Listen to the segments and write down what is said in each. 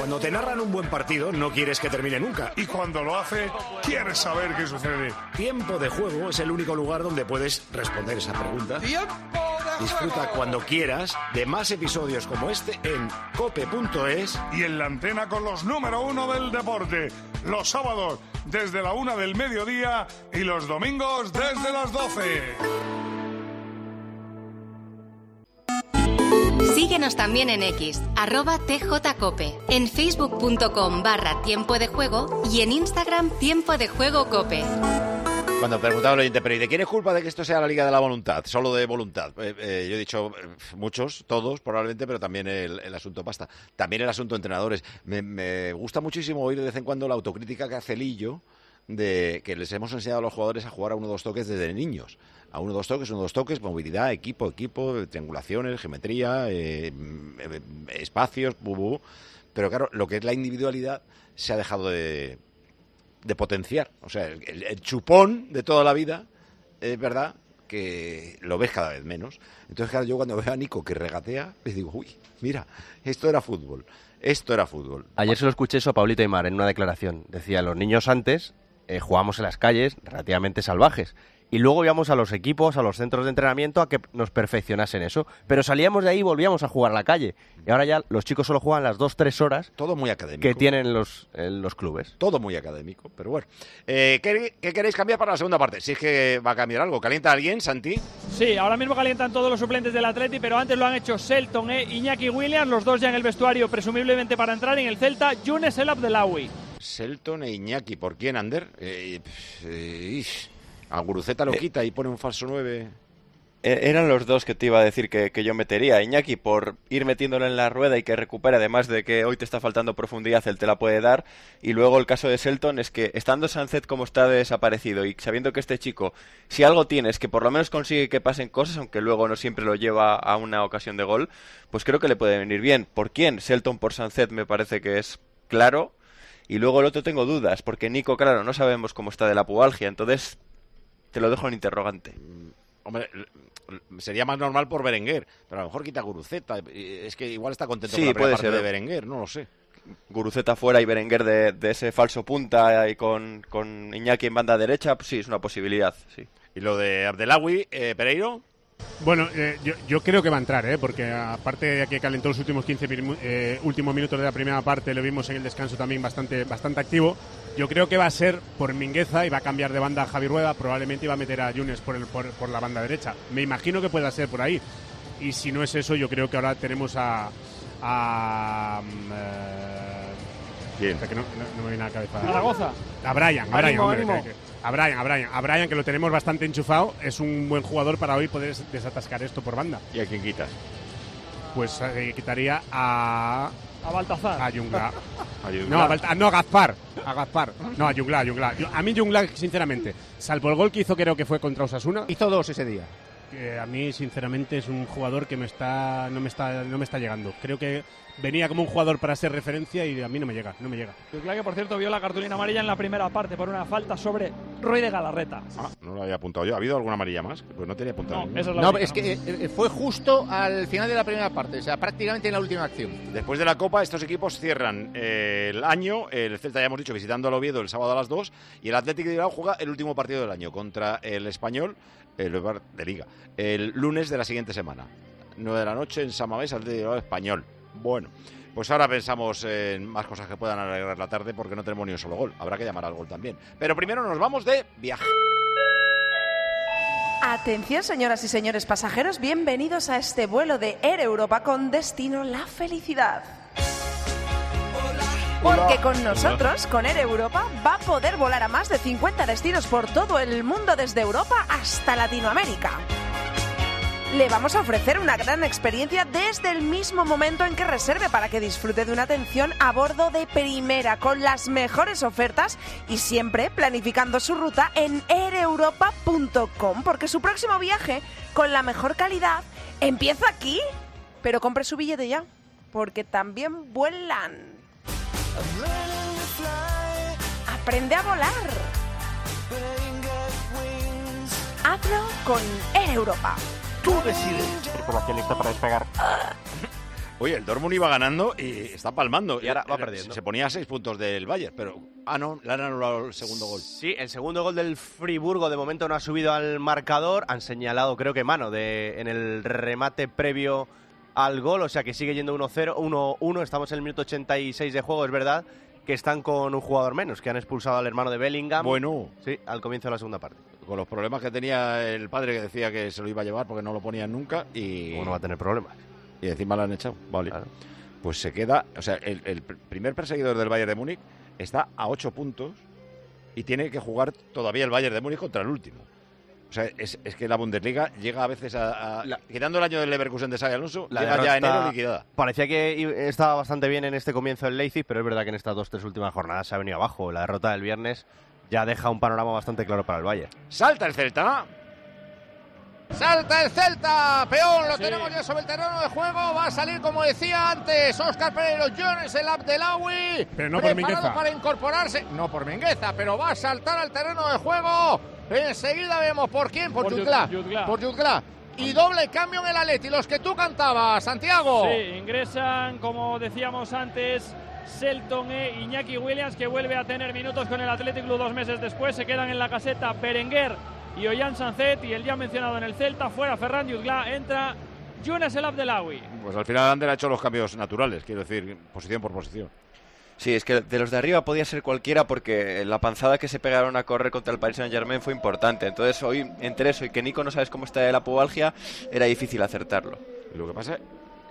Cuando te narran un buen partido, no quieres que termine nunca. Y cuando lo hace, quieres saber qué sucede. Tiempo de Juego es el único lugar donde puedes responder esa pregunta. Disfruta cuando quieras de más episodios como este en cope.es y en la antena con los número 1 del deporte. Los sábados desde la 1 del mediodía y los domingos desde las 12. Síguenos también en X, @tjcope, en facebook.com/tiempo de juego y en Instagram Tiempo de Juego Cope. Cuando preguntaba al oyente, pero ¿y de quién es culpa de que esto sea la Liga de la Voluntad? Solo de voluntad. Yo he dicho muchos, todos probablemente, pero también el asunto pasta. También el asunto entrenadores. Me gusta muchísimo oír de vez en cuando la autocrítica que hace Lillo de que les hemos enseñado a los jugadores a jugar a 1-2 toques desde niños. A 1-2 toques, movilidad, equipo, triangulaciones, geometría, espacios, pero claro, lo que es la individualidad se ha dejado de potenciar. O sea, el chupón de toda la vida, es verdad que lo ves cada vez menos. Entonces, claro, yo cuando veo a Nico que regatea, le digo, uy, mira, esto era fútbol. Ayer se lo escuché eso a Pablito Aimar en una declaración. Decía, los niños antes jugábamos en las calles relativamente salvajes. Y luego íbamos a los equipos, a los centros de entrenamiento a que nos perfeccionasen eso. Pero salíamos de ahí y volvíamos a jugar a la calle. Y ahora ya los chicos solo juegan las 2-3 horas todo muy académico que tienen los clubes. Todo muy académico, pero bueno. ¿Qué queréis cambiar para la segunda parte? Si es que va a cambiar algo. ¿Calienta alguien, Santi? Sí, ahora mismo calientan todos los suplentes del Atleti, pero antes lo han hecho Selton e Iñaki Williams, los dos ya en el vestuario, presumiblemente para entrar en el Celta, Younes El Abdelawi. Selton e Iñaki, ¿por quién, Ander? A Guruceta lo quita y pone un falso 9. Eran los dos que te iba a decir que yo metería. Iñaki, por ir metiéndolo en la rueda y que recupere, además de que hoy te está faltando profundidad, él te la puede dar. Y luego el caso de Selton es que, estando Sánchez como está desaparecido y sabiendo que este chico, si algo tiene, es que por lo menos consigue que pasen cosas, aunque luego no siempre lo lleva a una ocasión de gol, pues creo que le puede venir bien. ¿Por quién? Selton por Sánchez me parece que es claro. Y luego el otro tengo dudas, porque Nico, claro, no sabemos cómo está de la pubalgia, entonces te lo dejo en interrogante. Hombre, sería más normal por Berenguer, pero a lo mejor quita Guruceta. Es que igual está contento con la primera parte de Berenguer, no lo sé. Guruceta fuera y Berenguer de ese falso punta y con Iñaki en banda derecha, pues sí, es una posibilidad, sí. ¿Y lo de Abdelawi, Pereiro? Bueno, yo creo que va a entrar, porque aparte de que calentó los últimos 15 últimos minutos de la primera parte, lo vimos en el descanso también bastante activo. Yo creo que va a ser por Mingueza y va a cambiar de banda a Javi Rueda, probablemente iba a meter a Younes por la banda derecha. Me imagino que pueda ser por ahí. Y si no es eso, yo creo que ahora tenemos ¿quién? Que no me viene a la cabeza. Zaragoza. A Brian, ánimo. A Brian, que lo tenemos bastante enchufado, es un buen jugador para hoy poder desatascar esto por banda. ¿Y a quién quitas? Pues quitaría a Baltazar. A Jungla. No, a Gaspar. No, a Jungla. A mí Jungla, sinceramente, salvo el gol que hizo, creo que fue contra Osasuna. Hizo 2 ese día. A mí, sinceramente, es un jugador que no me está llegando. Creo que venía como un jugador para ser referencia y a mí no me llega. Jungla, que por cierto vio la cartulina amarilla en la primera parte por una falta sobre Roy de Galarreta. No lo había apuntado yo. ¿Ha habido alguna amarilla más? Pues no tenía apuntado. No, esa es la única, es que fue justo al final de la primera parte, o sea, prácticamente en la última acción. Después de la Copa, estos equipos cierran el año. El Celta, ya hemos dicho, visitando al Oviedo el sábado a las 2, y el Athletic de Bilbao juega el último partido del año contra el Español, el de Liga, el lunes de la siguiente semana, 9 de la noche en San Mamés, Athletic de Bilbao Español. Bueno, pues ahora pensamos en más cosas que puedan alegrar la tarde, porque no tenemos ni un solo gol. Habrá que llamar al gol también. Pero primero nos vamos de viaje. Atención, señoras y señores pasajeros, bienvenidos a este vuelo de Air Europa con destino la felicidad. Porque con nosotros, con Air Europa, va a poder volar a más de 50 destinos por todo el mundo, desde Europa hasta Latinoamérica. Le vamos a ofrecer una gran experiencia desde el mismo momento en que reserve, para que disfrute de una atención a bordo de primera, con las mejores ofertas y siempre planificando su ruta en aireuropa.com, porque su próximo viaje con la mejor calidad empieza aquí. Pero compre su billete ya, porque también vuelan. Aprende a volar. Hazlo con Air Europa. Tú decides. Tripulación lista para despegar. Oye, el Dortmund iba ganando y está palmando. Y ahora va perdiendo. Se ponía a 6 puntos del Bayern, pero... no, le han anulado el segundo gol. Sí, el segundo gol del Friburgo de momento no ha subido al marcador. Han señalado, creo que mano, en el remate previo al gol. O sea que sigue yendo 1-0, 1-1. Estamos en el minuto 86 de juego, es verdad que están con un jugador menos, que han expulsado al hermano de Bellingham. Bueno. Sí, al comienzo de la segunda parte. Con los problemas que tenía el padre, que decía que se lo iba a llevar porque no lo ponían nunca y... ¿Cómo no va a tener problemas? Y encima lo han echado. Vale. Claro. Pues se queda... O sea, el primer perseguidor del Bayern de Múnich está a 8 puntos y tiene que jugar todavía el Bayern de Múnich contra el último. O sea, es que la Bundesliga llega a veces quitando el año del Leverkusen de Xabi Alonso, llega ya enero liquidada. Parecía que estaba bastante bien en este comienzo el Leipzig, pero es verdad que en estas 2-3 últimas jornadas se ha venido abajo. La derrota del viernes ya deja un panorama bastante claro para el Bayern. ¡Salta el Celta! ¡Salta el Celta! Peón, lo tenemos ya sobre el terreno de juego. Va a salir, como decía antes, Óscar Pereiro Jones, el Abdelawi. Pero no por Mingueza. Para incorporarse. No por Mingueza, pero va a saltar al terreno de juego. Enseguida vemos por quién. Por Jutgla. Por Jutgla. Y doble cambio en el Atleti, los que tú cantabas, Santiago. Sí, ingresan, como decíamos antes, Selton e Iñaki Williams, que vuelve a tener minutos con el Athletic Club 2 meses después. Se quedan en la caseta Berenguer y Ollán Sancet, y el ya mencionado en el Celta, fuera Ferran Jutgla, entra Younes El Abdelawi. Pues al final Ander ha hecho los cambios naturales, quiero decir, posición por posición. Sí, es que de los de arriba podía ser cualquiera porque la panzada que se pegaron a correr contra el Paris Saint-Germain fue importante. Entonces hoy, entre eso y que Nico no sabes cómo está de la pubalgia, era difícil acertarlo. Lo que pasa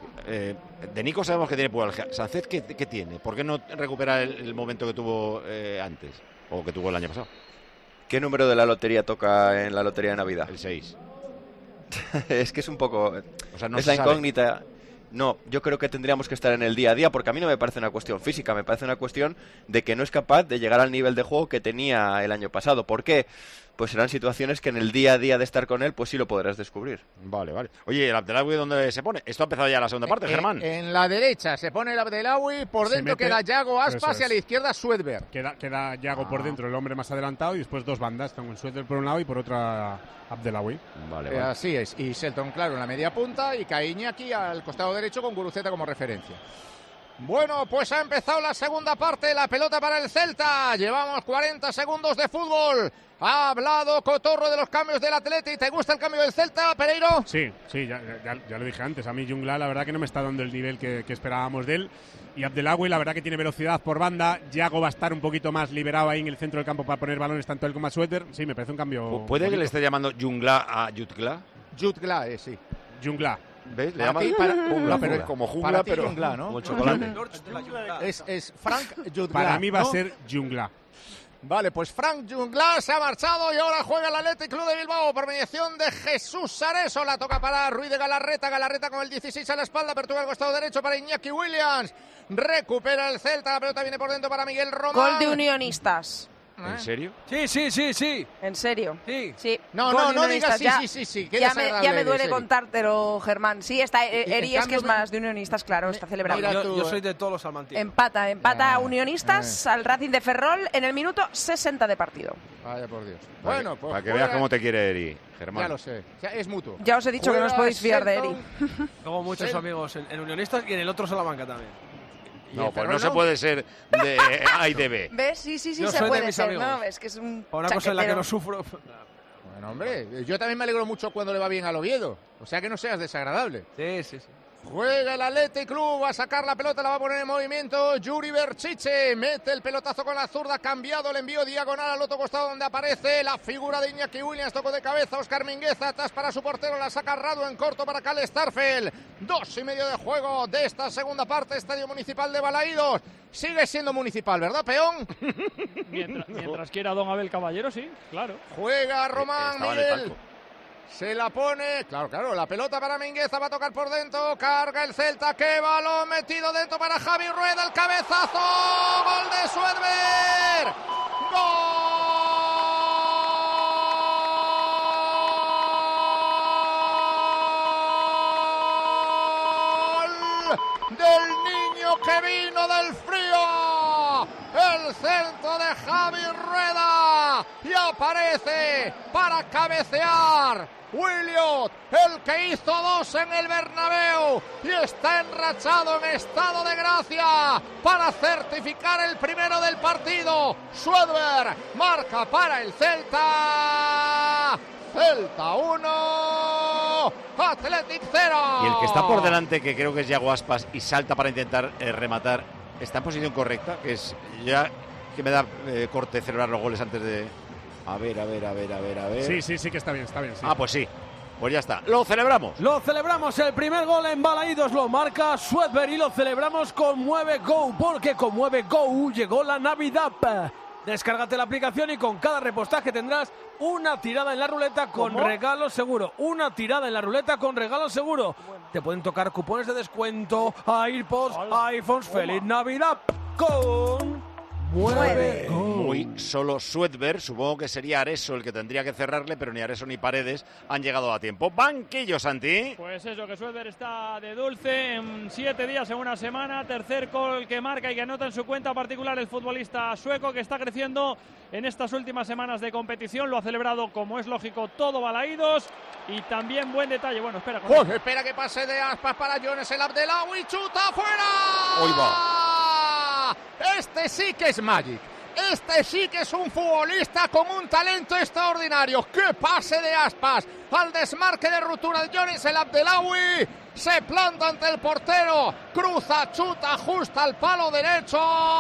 de Nico sabemos que tiene pubalgia. Sancet, ¿qué tiene? ¿Por qué no recupera el momento que tuvo antes? O que tuvo el año pasado. ¿Qué número de la lotería toca en la lotería de Navidad? El 6. Es que es un poco... O sea, no es se la incógnita... Sabe. No, yo creo que tendríamos que estar en el día a día, porque a mí no me parece una cuestión física, me parece una cuestión de que no es capaz de llegar al nivel de juego que tenía el año pasado. ¿Por qué? Pues serán situaciones que en el día a día de estar con él, pues sí lo podrás descubrir. Vale. Oye, ¿el Abdelawi dónde se pone? Esto ha empezado ya la segunda parte, Germán. En la derecha se pone el Abdelawi, por dentro queda Yago Aspas y a la izquierda Suedberg. Queda Yago por dentro, el hombre más adelantado, y después dos bandas, con Suedberg por un lado y por otra Abdelawi. Vale. Así es, y Selton, claro, en la media punta, y cae Iñaki al costado derecho con Guruceta como referencia. Bueno, pues ha empezado la segunda parte, la pelota para el Celta. Llevamos 40 segundos de fútbol. Ha hablado Cotorro de los cambios del Atleti. ¿Te gusta el cambio del Celta, Pereiro? Sí, ya lo dije antes. A mí Jutgla la verdad que no me está dando el nivel que esperábamos de él. Y Abdelawi la verdad que tiene velocidad por banda. Yago va a estar un poquito más liberado ahí en el centro del campo para poner balones tanto él como a Suéter. Sí, me parece un cambio ¿Puede bonito. que le esté llamando Jutgla a Jutgla? Jutgla, sí. Jutgla. ¿Ves? Le llaman jungla, pero es como jungla, para ti, pero jungla, ¿no? Como el chocolate. Es Frank Jutgla. Para mí va a ¿no? ser Jutgla. Vale, pues Frank Jutgla se ha marchado y ahora juega el Athletic Club de Bilbao por mediación de Jesús Sareso. La toca para Ruiz de Galarreta con el 16 a la espalda, apertura al costado derecho para Iñaki Williams. Recupera el Celta, la pelota viene por dentro para Miguel Román. Gol de Unionistas. ¿En serio? Sí. ¿En serio? Sí. No digas sí. Ya me duele contártelo, Germán. Sí, está Eri, es que es cambio, más de Unionistas, claro, está celebrando. Yo soy de todos los salmantinos. Empata Unionistas al Racing de Ferrol en el minuto 60 de partido. Vaya por Dios. Bueno, pues para que veas cómo te quiere Eri, Germán. Ya lo sé, es mutuo. Ya os he dicho que no os podéis fiar de Eri. Tengo muchos amigos en Unionistas y en el otro Salamanca también. No, pues no se puede ser de A y de B. ¿Ves? Sí, Yo se soy puede de mis ser, amigos. ¿no? Es que es un Una cosa en la que no sufro. Bueno, hombre, yo también me alegro mucho cuando le va bien al Oviedo. O sea que no seas desagradable. Sí. Juega el Athletic Club, va a sacar la pelota, la va a poner en movimiento Yuri Berchiche, mete el pelotazo con la zurda, cambiado el envío diagonal al otro costado donde aparece la figura de Iñaki Williams, tocó de cabeza Óscar Mingueza, atrás para su portero, la saca Radu en corto para Cal Starfel. 2:30 de juego de esta segunda parte, Estadio Municipal de Balaídos. Sigue siendo municipal, ¿verdad, Peón? Mientras quiera don Abel Caballero, sí, claro. Juega Román, Miguel. Se la pone, claro, la pelota para Mingueza, va a tocar por dentro, carga el Celta, qué balón metido dentro para Javi Rueda, el cabezazo, gol de Suedberg, gol del niño que vino del frío, el el centro de Javi Rueda y aparece para cabecear Williot, el que hizo 2 en el Bernabéu y está enrachado en estado de gracia para certificar el primero del partido. Schwedberg marca para el Celta. Celta 1, Athletic 0. Y el que está por delante, que creo que es Yago Aspas, y salta para intentar rematar, ¿está en posición correcta? Que es ya que me da corte celebrar los goles antes de... A ver. Sí, que está bien, sí. Ah, pues sí. Pues ya está. Lo celebramos. Lo celebramos. El primer gol en Balaídos lo marca Schwedberg y lo celebramos con Mueve Go, porque con Mueve Go llegó la Navidad. Descárgate la aplicación y con cada repostaje tendrás una tirada en la ruleta con regalo seguro. Una tirada en la ruleta con regalo seguro. Te pueden tocar cupones de descuento, AirPods, iPhones. ¡Feliz Navidad! Con Mueve Go. Muy solo Schwedberg. Supongo que sería Areso el que tendría que cerrarle, pero ni Areso ni Paredes han llegado a tiempo. Banquillo, Santi. Pues eso, que Schwedberg está de dulce en 7 días, en una semana. Tercer gol que marca y que anota en su cuenta particular el futbolista sueco, que está creciendo en estas últimas semanas de competición. Lo ha celebrado, como es lógico, todo Balaídos. Y también buen detalle. Bueno, espera. Espera que pase de Aspas para Jones, el Abdelawi, chuta fuera. Hoy va. Este sí que es Magic. Este sí que es un futbolista con un talento extraordinario. ¡Qué pase de Aspas! Al desmarque de ruptura de Jones, el Abdelawi se planta ante el portero. Cruza, chuta, justa al palo derecho.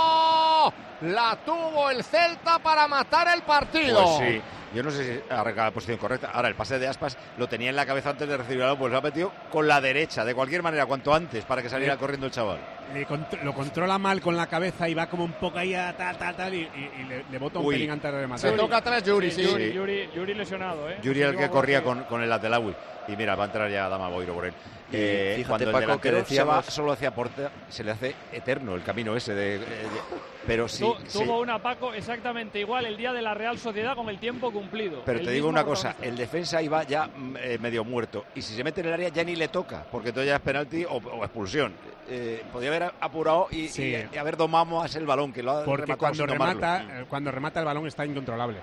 La tuvo el Celta para matar el partido. Pues sí. Yo no sé si arranca la posición correcta. Ahora, el pase de Aspas lo tenía en la cabeza antes de recibir el balón, pues lo ha metido con la derecha, de cualquier manera, cuanto antes, para que saliera corriendo el chaval. Lo controla mal con la cabeza y va como un poco ahí a tal, y le bota un pelín antes de rematar. Se toca atrás Yuri, sí. Yuri lesionado, Yuri el que corría con el Abdelawi. Y mira, va a entrar ya Adama Boiro por él. Fíjate, cuando el Paco, que delantero decíamos... se va solo hacia Porta, se le hace eterno el camino ese pero sí. Tuvo una, Paco, exactamente igual el día de la Real Sociedad con el tiempo cumplido. Pero te digo una cosa, el defensa iba ya medio muerto. Y si se mete en el área ya ni le toca, porque entonces ya es penalti o expulsión. Podría haber apurado y haber domado más el balón, que lo ha porque rematado cuando remata el balón está incontrolable.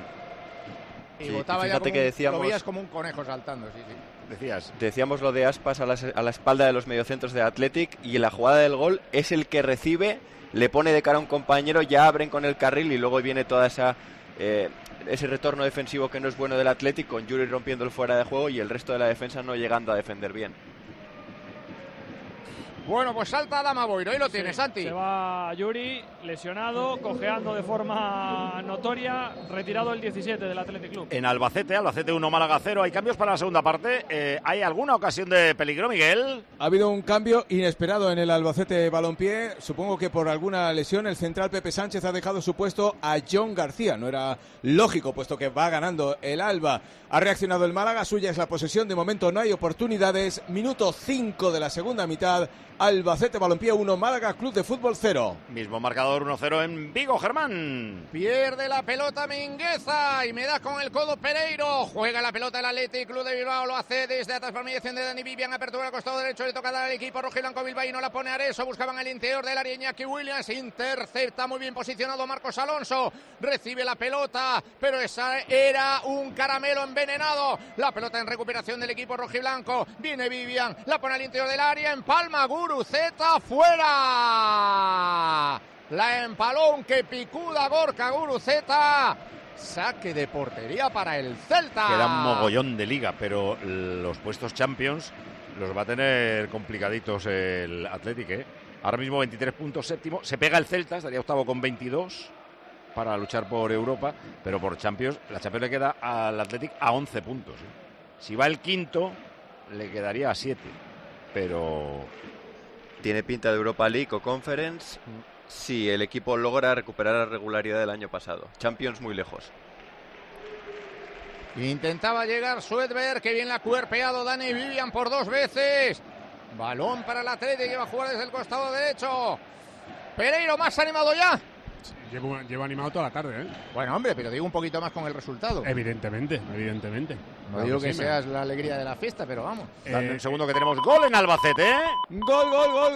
Y botaba ya como, lo veías como un conejo saltando, sí. Decíamos lo de Aspas a la espalda de los mediocentros de Athletic, y en la jugada del gol es el que recibe, le pone de cara a un compañero, ya abren con el carril y luego viene toda ese retorno defensivo que no es bueno del Athletic, con Yuri rompiendo el fuera de juego y el resto de la defensa no llegando a defender bien. Bueno, pues salta Adama Boiro, ahí lo tienes, Santi. Se va Yuri, lesionado, cojeando de forma notoria, retirado el 17 del Athletic Club. En Albacete 1, Málaga 0. ¿Hay cambios para la segunda parte? ¿Hay alguna ocasión de peligro, Miguel? Ha habido un cambio inesperado en el Albacete Balompié. Supongo que por alguna lesión el central Pepe Sánchez ha dejado su puesto a John García. No era lógico, puesto que va ganando el Alba. Ha reaccionado el Málaga, suya es la posesión. De momento no hay oportunidades. Minuto 5 de la segunda mitad. Albacete Balompié 1, Málaga Club de Fútbol 0. Mismo marcador 1-0 en Vigo, Germán. Pierde la pelota Mingueza y me da con el codo Pereiro. Juega la pelota el Athletic Club de Bilbao, lo hace desde atrás por mediación de Dani Vivian, apertura al costado derecho, le toca dar al equipo rojiblanco bilbaíno, la pone Areso, buscaban el interior del área, Iñaki Williams intercepta, muy bien posicionado Marcos Alonso, recibe la pelota, pero esa era un caramelo envenenado. La pelota en recuperación del equipo rojiblanco, viene Vivian, la pone al interior del área, empalma Guruceta, fuera. La empaló un que picuda Gorka Guruceta. Saque de portería para el Celta. Queda un mogollón de liga, pero los puestos Champions los va a tener complicaditos el Athletic, Ahora mismo 23 puntos, séptimo. Se pega el Celta, estaría octavo con 22 para luchar por Europa, pero por Champions, la Champions le queda al Athletic a 11 puntos. Si va el quinto, le quedaría a 7, pero... Tiene pinta de Europa League o Conference si el equipo logra recuperar la regularidad del año pasado. Champions muy lejos. Intentaba llegar Schwedberg, que bien la ha cuerpeado Dani Vivian por 2 veces. Balón para el Atlético, que va a jugar desde el costado derecho. Pereiro más animado ya. Llevo animado toda la tarde, ¿eh? Bueno, hombre, pero digo un poquito más con el resultado. Evidentemente. No digo que seas la alegría de la fiesta, pero vamos. Dame un segundo que tenemos gol en Albacete, ¿eh? Gol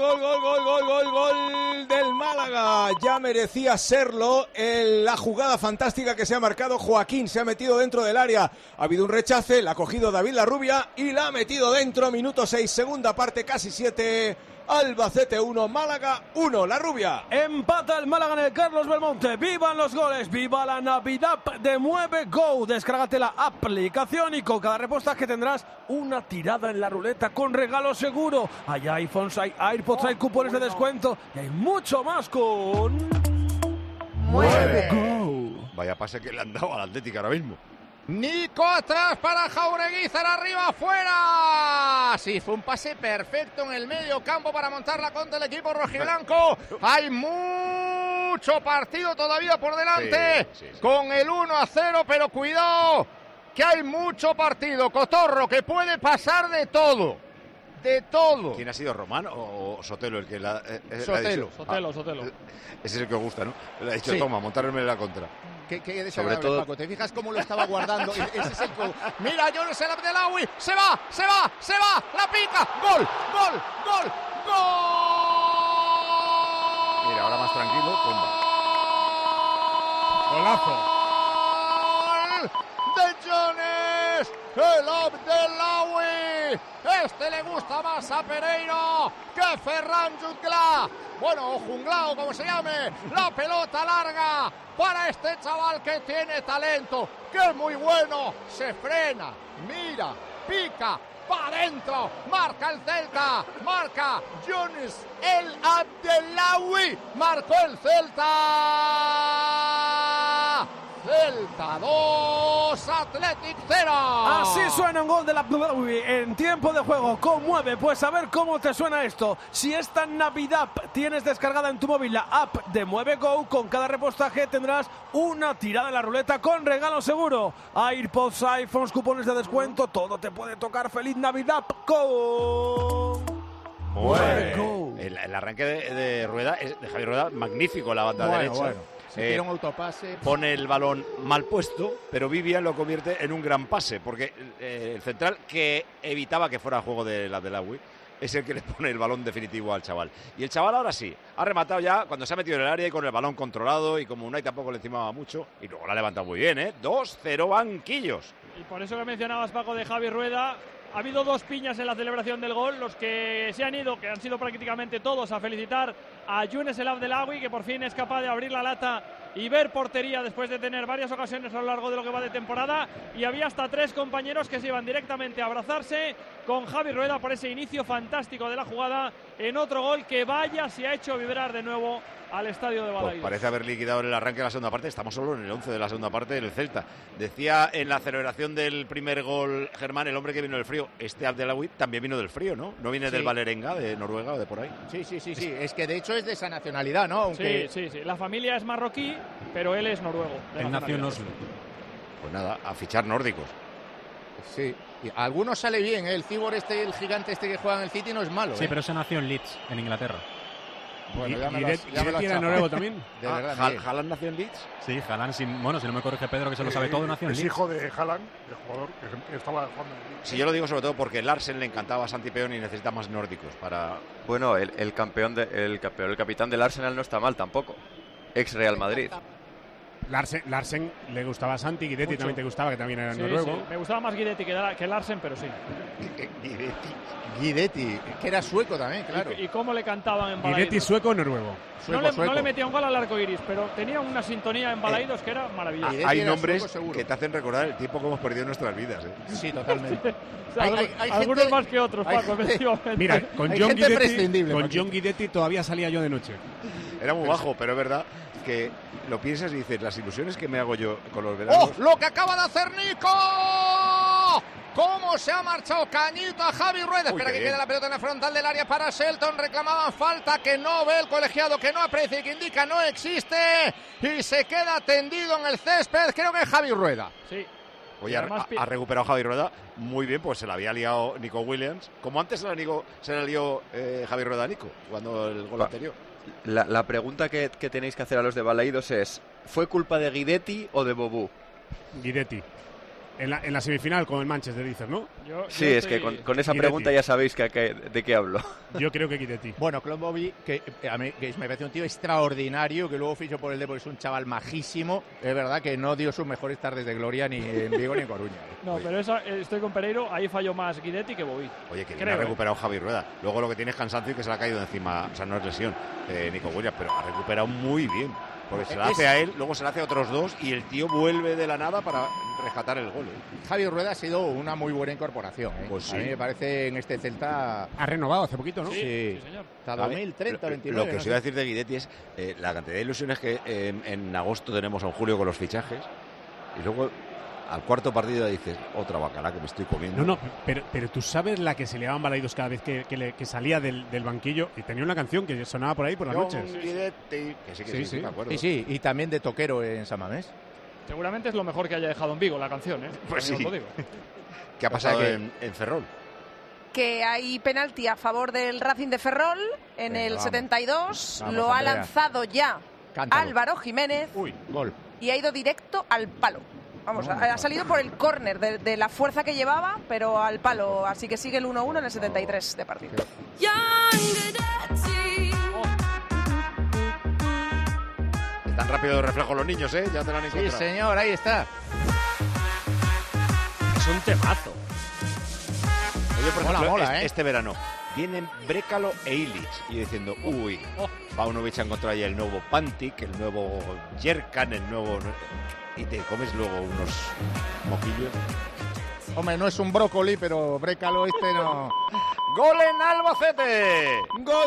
del Málaga. Ya merecía serlo la jugada fantástica que se ha marcado. Joaquín se ha metido dentro del área. Ha habido un rechace, la ha cogido David Larrubia y la ha metido dentro. Minuto 6, segunda parte, casi 7. Albacete 1, Málaga 1, Larrubia. Empata el Málaga en el Carlos Belmonte. ¡Vivan los goles! ¡Viva la Navidad de Mueve Go! Descárgate la aplicación y con cada repostaje tendrás una tirada en la ruleta con regalo seguro. Hay iPhones, hay AirPods, hay cupones de descuento y hay mucho más con Mueve Go. Vaya pase que le han dado al Atlético ahora mismo. Nico atrás para Jaureguizar, arriba, afuera. Sí, fue un pase perfecto en el medio campo para montar la contra del equipo rojiblanco. Hay mucho partido todavía por delante sí. Con el 1-0, pero cuidado, que hay mucho partido, Cotorro, que puede pasar de todo. De todo. ¿Quién ha sido, Román o Sotelo el que la Sotelo. Sotelo. Ese es el que os gusta, ¿no? Le ha dicho, sí. Toma, montarme la contra. Qué desagradable, todo... Paco. ¿Te fijas cómo lo estaba guardando? Ese es el gol. Mira, Jones el Abdelawi. Se va. La pica. Gol. Mira, ahora más tranquilo. Pumba. Golazo. De Jones. El Abdelawi. Este le gusta más a Pereiro que Ferran Jutgla. Bueno, o Junglao, como se llame. La pelota larga para este chaval que tiene talento, que es muy bueno. Se frena, mira, pica, para adentro. Marca el Celta, marca Jones el Abdelawi. Marcó el Celta. Celta 2, Athletic 0. Así suena un gol del Abdelawi en tiempo de juego. Conmueve, pues a ver cómo te suena esto. Si esta Navidad tienes descargada en tu móvil la app de Mueve Go, con cada repostaje tendrás una tirada en la ruleta con regalo seguro. AirPods, iPhones, cupones de descuento, todo te puede tocar. ¡Feliz Navidad con Mueve Go! El arranque de Rueda, de Javi Rueda, magnífico, la banda derecha. Bueno. Se un autopase. Pone el balón mal puesto, pero Vivian lo convierte en un gran pase, porque el central que evitaba que fuera juego del Abdelawi es el que le pone el balón definitivo al chaval. Y el chaval ahora sí, ha rematado ya cuando se ha metido en el área y con el balón controlado, y como Unai tampoco le encimaba mucho, y luego la ha levantado muy bien, 2-0 banquillos. Y por eso que mencionabas, Paco, de Javi Rueda, ha habido dos piñas en la celebración del gol. Los que se han ido, que han sido prácticamente todos, a felicitar a Younes El Abdelawi, que por fin es capaz de abrir la lata y ver portería después de tener varias ocasiones a lo largo de lo que va de temporada. Y había hasta 3 compañeros que se iban directamente a abrazarse con Javi Rueda por ese inicio fantástico de la jugada en otro gol que vaya se ha hecho vibrar de nuevo al estadio de Balaídos. Pues parece haber liquidado en el arranque de la segunda parte. Estamos solo en el 11 de la segunda parte del Celta. Decía en la celebración del primer gol Germán, el hombre que vino del frío. Este Abdelawi también vino del frío, ¿no? No viene del Valerenga, de Noruega o de por ahí. Sí. Es que de hecho es de esa nacionalidad, ¿no? Aunque... Sí. La familia es marroquí, pero él es noruego. Él nació en Oslo. Pues nada, a fichar nórdicos. Sí. Y a algunos sale bien, ¿eh? El Cibor el gigante que juega en el City no es malo. Sí, pero ese nació en Leeds, en Inglaterra. Bueno, ¿y era noruego también? De verdad. ¿Haaland nació en Leeds? Sí, Haaland, si no me corrige Pedro, que se lo sabe todo, nació en Leeds. Es hijo de Haaland, el jugador que estaba jugando en Leeds. Sí, yo lo digo sobre todo porque Larsen le encantaba a Santi Peón y necesita más nórdicos para... Bueno, el capitán del Arsenal no está mal tampoco. Ex Real Madrid. Larsen le gustaba a Santi, Guidetti también te gustaba, que también era noruego. Sí. Me gustaba más Guidetti que Larsen, pero sí. Guidetti, que era sueco también, claro. ¿Y cómo le cantaban en Balaídos? ¿Guidetti sueco o noruego? No le metía un gol al arco iris, pero tenía una sintonía en Balaídos que era maravillosa. Hay nombres que te hacen recordar el tiempo que hemos perdido en nuestras vidas. Sí, totalmente. Hay algunos gente, más que otros, Paco, efectivamente. Mira, con John Guidetti todavía salía yo de noche. Era muy bajo, pero es verdad que lo piensas y dices, las ilusiones que me hago yo con los veranos... ¡Oh, lo que acaba de hacer Nico! ¿Cómo se ha marchado Cañito a Javi Rueda? Espera que quede la pelota en la frontal del área para Shelton. Reclamaban falta que no ve el colegiado, que no aprecia y que indica no existe. Y se queda tendido en el césped. Creo que es Javi Rueda. Sí. Oye, ha recuperado Javi Rueda muy bien, pues se la había liado Nico Williams. Como antes se la lió Javi Rueda a Nico, cuando el gol anterior. La pregunta que tenéis que hacer a los de Balaídos es, ¿fue culpa de Guidetti o de Bobú? Guidetti. En la semifinal con el Manchester, dices, ¿no? Sí, es que con esa pregunta ya sabéis de qué hablo. Yo creo que Guidetti. Bueno, Claude Bobby, que a mí que me parece un tío extraordinario, que luego fichó por el Depor, es un chaval majísimo. Es verdad que no dio sus mejores tardes de gloria ni en Vigo ni en Coruña. No, pero estoy con Pereiro, ahí falló más Guidetti que Bobby. Oye, que bien ha recuperado Javi Rueda. Luego lo que tiene es cansancio y que se le ha caído de encima, o sea, no es lesión, Nico Williams, pero ha recuperado muy bien. Porque se la hace a él, luego se la hace a otros dos y el tío vuelve de la nada para rescatar el gol. Javi Rueda ha sido una muy buena incorporación. Pues sí. A mí me parece en este Celta... Ha renovado hace poquito, ¿no? Sí, señor. Hasta 2030, 29. Lo que os iba a decir de Guidetti es la cantidad de ilusiones que en agosto tenemos en julio con los fichajes y luego al cuarto partido dices, otra bacala que me estoy comiendo. No, pero tú sabes la que se le daban Balaídos cada vez que salía del banquillo, y tenía una canción que sonaba por ahí por las noches. Guidetti, que sí, me acuerdo. Sí, y también de Toquero en San Mamés. Seguramente es lo mejor que haya dejado en Vigo la canción, ¿eh? Pues sí. Os lo digo. ¿Qué ha pasado en Ferrol? Que hay penalti a favor del Racing de Ferrol en el 72. Vamos, lo ha Andrea. lanzado ya Cántalo. Álvaro Jiménez. Gol. Y ha ido directo al palo. Vamos, ha salido por el córner de la fuerza que llevaba, pero al palo. Así que sigue el 1-1 en el 73 de partido. Están rápido de reflejo los niños, ¿eh? Ya te lo han encontrado. Sí, señor, ahí está. Es un temazo. Oye, por ejemplo, mola, este verano vienen Brécalo e Illich y diciendo, uy, Paunovic ha encontrado ahí el nuevo Pantic, el nuevo Jerkan, el nuevo... Y te comes luego unos moquillos. Hombre, no es un brócoli, pero Brécalo este no. ¡Gol en Albacete! Gol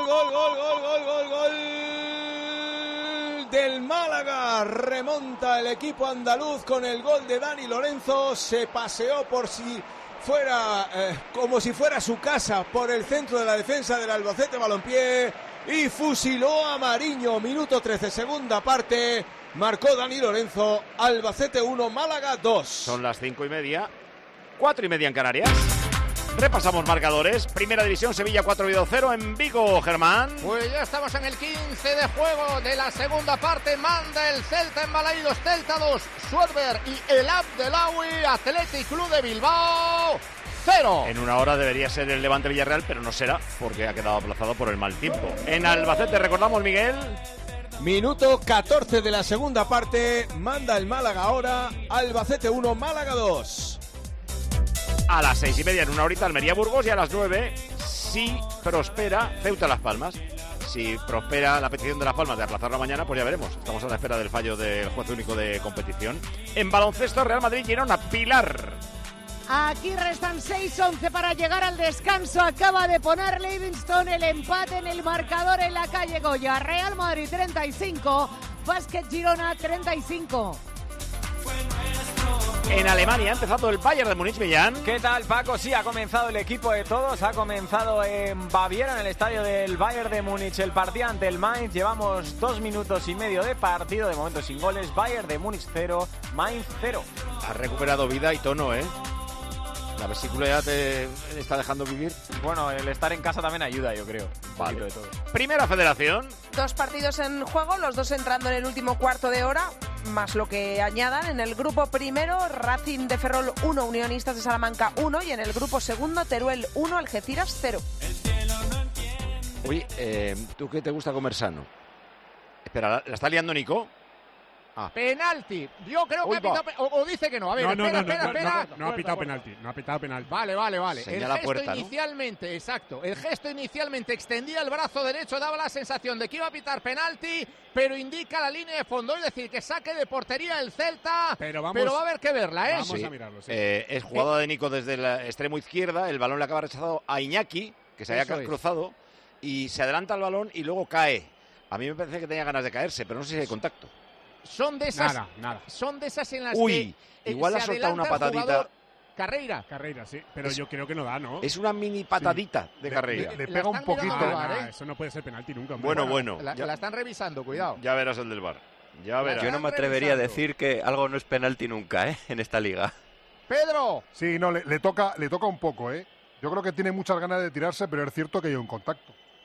del Málaga. Remonta el equipo andaluz con el gol de Dani Lorenzo. Se paseó por si fuera, como si fuera su casa, por el centro de la defensa del Albacete Balompié y fusiló a Mariño. Minuto 13, segunda parte. Marcó Dani Lorenzo. Albacete 1, Málaga 2. Son las 5:30, 4:30 en Canarias. Repasamos marcadores. Primera división, Sevilla 4-0 en Vigo, Germán. Pues ya estamos en el 15 de juego de la segunda parte. Manda el Celta en Balaídos. Celta 2, Schwarber y el Abdelawi. Athletic Club de Bilbao 0. En una hora debería ser el Levante Villarreal, pero no será porque ha quedado aplazado por el mal tiempo. En Albacete, recordamos, Miguel. Minuto 14 de la segunda parte. Manda el Málaga ahora. Albacete 1, Málaga 2. A las 6:30, en una horita, Almería Burgos, y a las 9, si prospera Ceuta Las Palmas. Si prospera la petición de Las Palmas de aplazarlo mañana, pues ya veremos. Estamos a la espera del fallo del juez único de competición. En baloncesto, Real Madrid, Girona, Pilar. Aquí restan 6-11 para llegar al descanso. Acaba de poner Livingston el empate en el marcador en la calle Goya. Real Madrid 35, Basket Girona 35. En Alemania ha empezado el Bayern de Múnich, Millán. ¿Qué tal, Paco? Sí, ha comenzado el equipo de todos. Ha comenzado en Baviera, en el estadio del Bayern de Múnich, el partido ante el Mainz. Llevamos 2 minutos y medio de partido, de momento sin goles. Bayern de Múnich 0, Mainz 0. Ha recuperado vida y tono, ¿eh? ¿La vesícula ya te está dejando vivir? Bueno, el estar en casa también ayuda, yo creo. Vale. De todo. Primera Federación. 2 partidos en juego, los 2 entrando en el último cuarto de hora, más lo que añadan. En el grupo primero, Racing de Ferrol 1, Unionistas de Salamanca 1, y en el grupo segundo, Teruel 1, Algeciras 0. Oye, ¿tú qué te gusta comer sano? Espera, ¿la está liando Nico? Penalti. Yo creo que ha pitado, o dice que no. A ver, espera. No ha pitado penalti. No ha pitado penalti. Vale. Señala el gesto puerta, ¿no? inicialmente, exacto. El gesto inicialmente extendía el brazo derecho, daba la sensación de que iba a pitar penalti, pero indica la línea de fondo, es decir, que saque de portería el Celta. Pero va a haber que verla, ¿eh? Vamos a mirarlo, sí. Es jugada de Nico desde el extremo izquierda, el balón le acaba rechazado a Iñaki, que se había cruzado, y se adelanta el balón y luego cae. A mí me parece que tenía ganas de caerse, pero no sé si hay contacto. Son de esas, nada. Son de esas en las que igual se ha soltado una adelanta el patadita. jugador. Carreira, sí, pero yo creo que no da, ¿no? Es una mini patadita de Carreira. Le pega un poquito. Eso no puede ser penalti nunca. Bueno. La están revisando, cuidado. Ya verás el del VAR. Ya verás. Yo no me atrevería a decir que algo no es penalti nunca, en esta liga. Pedro. Sí, no, le toca un poco, ¿eh? Yo creo que tiene muchas ganas de tirarse, pero es cierto que hay un contacto.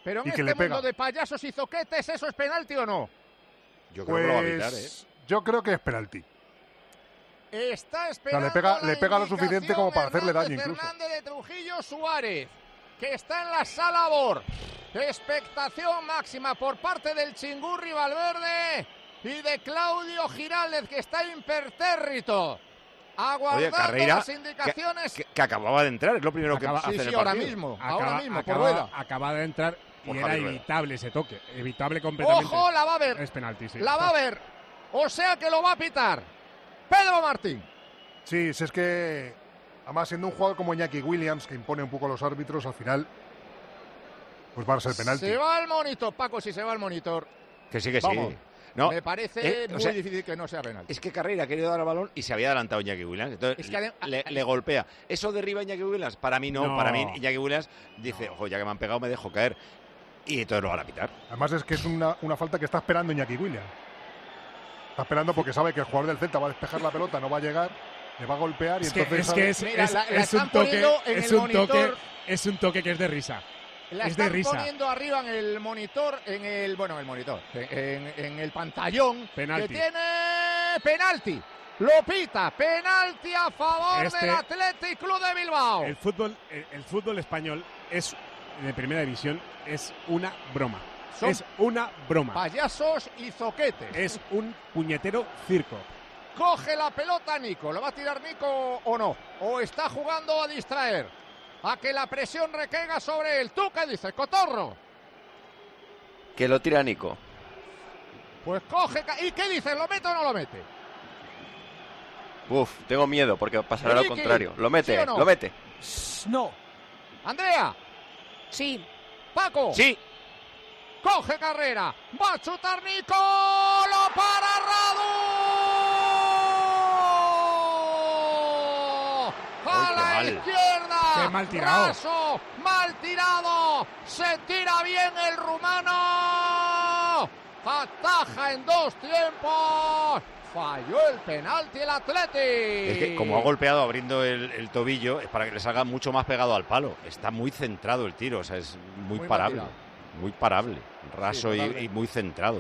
Pero en y que este le pega. mundo de payasos y zoquetes, ¿eso es penalti o no? Yo creo que lo va a evitar, Yo creo que es penalti. Está O sea, esperando le pega lo suficiente como para hacerle daño incluso. Fernández de Trujillo Suárez, que está en la sala BOR. Expectación máxima por parte del Chingurri Valverde y de Claudio Giraldez, que está impertérrito. Aguardando Carreira, las indicaciones. que acababa de entrar, es lo primero que hace en el ahora partido. mismo, por acaba, Rueda. acaba de entrar Por y Javi era Rueda. evitable ese toque. Evitable completamente. ¡Ojo, la va a ver! Es penalti, sí. La va a ver. O sea que lo va a pitar Pedro Martín. Sí, si es que, además siendo un jugador como Iñaki Williams, que impone un poco a los árbitros, al final, pues va a ser penalti. Se va al monitor, Paco, si se va al monitor. Que sí, que Vamos. sí. No, Me parece o muy sea, difícil que no sea penalti. Es que Carreira ha querido dar el balón y se había adelantado Iñaki Williams. Entonces Es que le golpea. ¿Eso derriba a Iñaki Williams? Para mí no. No. Para mí Iñaki Williams dice, ojo, ya que me han pegado me dejo caer. Y entonces lo van a pitar. Además es que es una falta que está esperando Iñaki Williams. Está esperando porque sabe que el jugador del Celta va a despejar la pelota, no va a llegar, le va a golpear y entonces... Mira, la están poniendo en el monitor. Es un toque que es de risa. La es de están risa. poniendo arriba en el monitor, en el pantallón, Penalti. que tiene penalti. Lo pita, penalti a favor del Athletic Club de Bilbao. El fútbol español es de primera división, es una broma. Es una broma. Payasos y zoquetes. Es un puñetero circo. Coge la pelota Nico. ¿Lo va a tirar Nico o no? ¿O está jugando a distraer? A que la presión recaiga sobre él. ¿Tú qué dices, Cotorro? Que lo tira Nico. Pues coge... ¿Y qué dices? ¿Lo mete o no lo mete? Uf, tengo miedo porque pasará lo Ricky, contrario. Lo mete, ¿sí o no? lo mete. No. Andrea. Sí. Paco. Sí. Coge carrera. Va a chutar Nico. Lo para Radu. A la izquierda. Qué mal tirado. Raso. Mal tirado. Se tira bien el rumano. Ataja en 2 tiempos. Falló el penalti el Athletic. Es que como ha golpeado abriendo el tobillo, es para que le salga mucho más pegado al palo. Está muy centrado el tiro, o sea, es muy parable. Muy parable. Raso y muy centrado.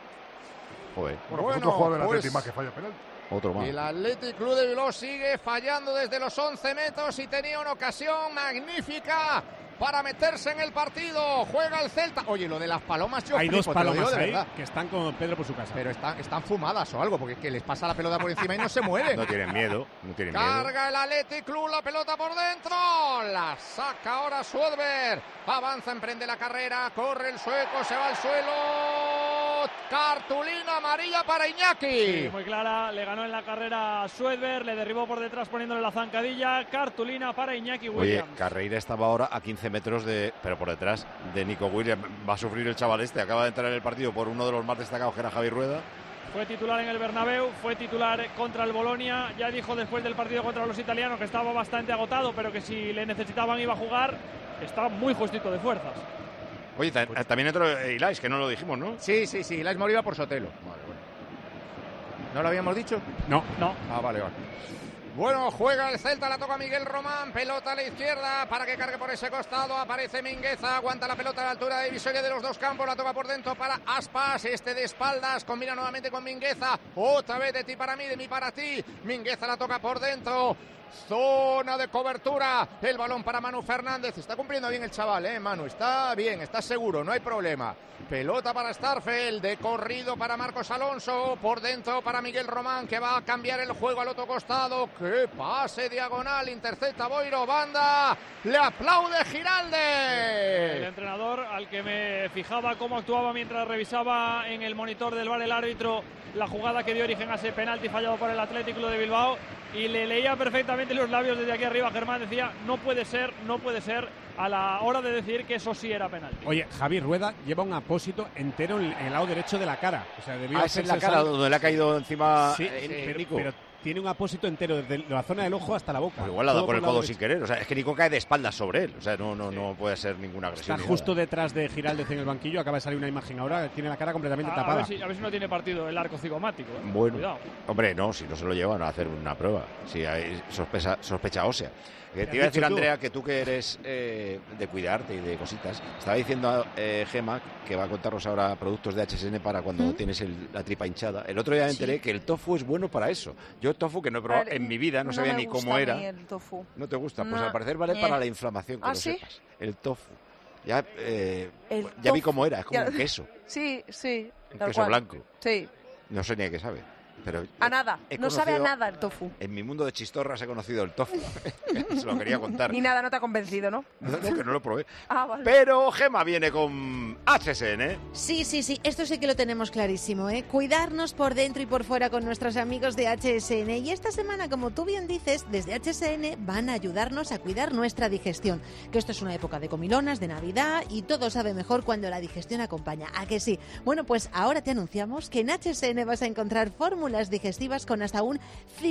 Joder. Bueno, pues otro jugador del Athletic más que falla penalti. Otro más. El Athletic Club de Bilbao sigue fallando desde los 11 metros y tenía una ocasión magnífica para meterse en el partido. Juega el Celta. Oye, lo de las palomas yo Hay flipo, dos te lo digo palomas de ahí verdad. que están con Pedro por su casa. Pero están fumadas o algo, porque es que les pasa la pelota por encima y no se mueven. No tienen miedo, no tienen miedo. Carga el Athletic Club la pelota por dentro. La saca ahora Suedberg. Avanza, emprende la carrera. Corre el sueco, se va al suelo. Cartulina amarilla para Iñaki. Sí, muy clara. Le ganó en la carrera a Suedberg. Le derribó por detrás poniéndole la zancadilla. Cartulina para Iñaki Williams. Oye, Carreira estaba ahora a 15 metros pero por detrás de Nico Williams. Va a sufrir el chaval este. Acaba de entrar en el partido por uno de los más destacados, que era Javi Rueda. Fue titular en el Bernabéu, fue titular contra el Bolonia. Ya dijo después del partido contra los italianos que estaba bastante agotado, pero que si le necesitaban iba a jugar. Está muy justito de fuerzas. Oye, también entró Ilais, que no lo dijimos, ¿no? Sí, Ilais Moriba por Sotelo. Vale. ¿No lo habíamos dicho? No. Ah, vale. Bueno, juega el Celta, la toca Miguel Román, pelota a la izquierda para que cargue por ese costado, aparece Mingueza, aguanta la pelota a la altura de divisoria de los dos campos, la toca por dentro para Aspas, de espaldas, combina nuevamente con Mingueza, otra vez de ti para mí, de mí para ti, Mingueza la toca por dentro. Zona de cobertura, el balón para Manu Fernández, está cumpliendo bien el chaval, Manu, está bien, está seguro, no hay problema. Pelota para Starfelt, de corrido para Marcos Alonso, por dentro para Miguel Román, que va a cambiar el juego al otro costado. ¡Qué pase diagonal! Intercepta Boiro, banda, le aplaude Giraldez. El entrenador, al que me fijaba cómo actuaba mientras revisaba en el monitor del VAR el árbitro la jugada que dio origen a ese penalti fallado por el Athletic Club de Bilbao, y le leía perfectamente los labios desde aquí arriba. Germán decía, no puede ser, a la hora de decir que eso sí era penalti. Oye, Javi Rueda lleva un apósito entero en el lado derecho de la cara. O sea, debió es en la cara donde le ha caído encima Nico. tiene un apósito entero, desde la zona del ojo hasta la boca. Pues igual le ha dado por el codo derecho. sin querer. O sea, es que Nico cae de espaldas sobre él. O sea, no puede ser ninguna agresión. Está justo detrás de Giraldez en el banquillo. Acaba de salir una imagen ahora. Tiene la cara completamente tapada. A ver si no tiene partido el arco cigomático. Bueno, Cuidado. hombre, no, si no se lo llevan a hacer una prueba. Si hay sospecha ósea. Te iba a decir, Andrea, que tú que eres de cuidarte y de cositas, estaba diciendo Gema que va a contarnos ahora productos de HSN para cuando tienes la tripa hinchada. El otro día me enteré que el tofu es bueno para eso. Yo tofu que no he probado en mi vida, no sabía ni cómo era. El tofu. ¿No te gusta? Pues No. al parecer vale para la inflamación, que lo ¿sí? sepas. El tofu. Ya, El ya vi tofu. cómo era, es como Ya. un queso. Sí, sí. Un tal queso cual. blanco. Sí. No sé ni a qué sabe. Pero A nada. he No sabe a conocido- nada el tofu. En mi mundo de chistorras he conocido el tofu. Se lo quería contar. Ni nada, no te ha convencido, ¿no? No, que no lo probé. Ah, vale. Pero Gema viene con HSN. Sí, esto sí que lo tenemos clarísimo, ¿eh? Cuidarnos por dentro y por fuera con nuestros amigos de HSN. Y esta semana, como tú bien dices, desde HSN van a ayudarnos a cuidar nuestra digestión. Que esto es una época de comilonas, de Navidad, y todo sabe mejor cuando la digestión acompaña. ¿A que sí? Bueno, pues ahora te anunciamos que en HSN vas a encontrar fórmulas digestivas con hasta un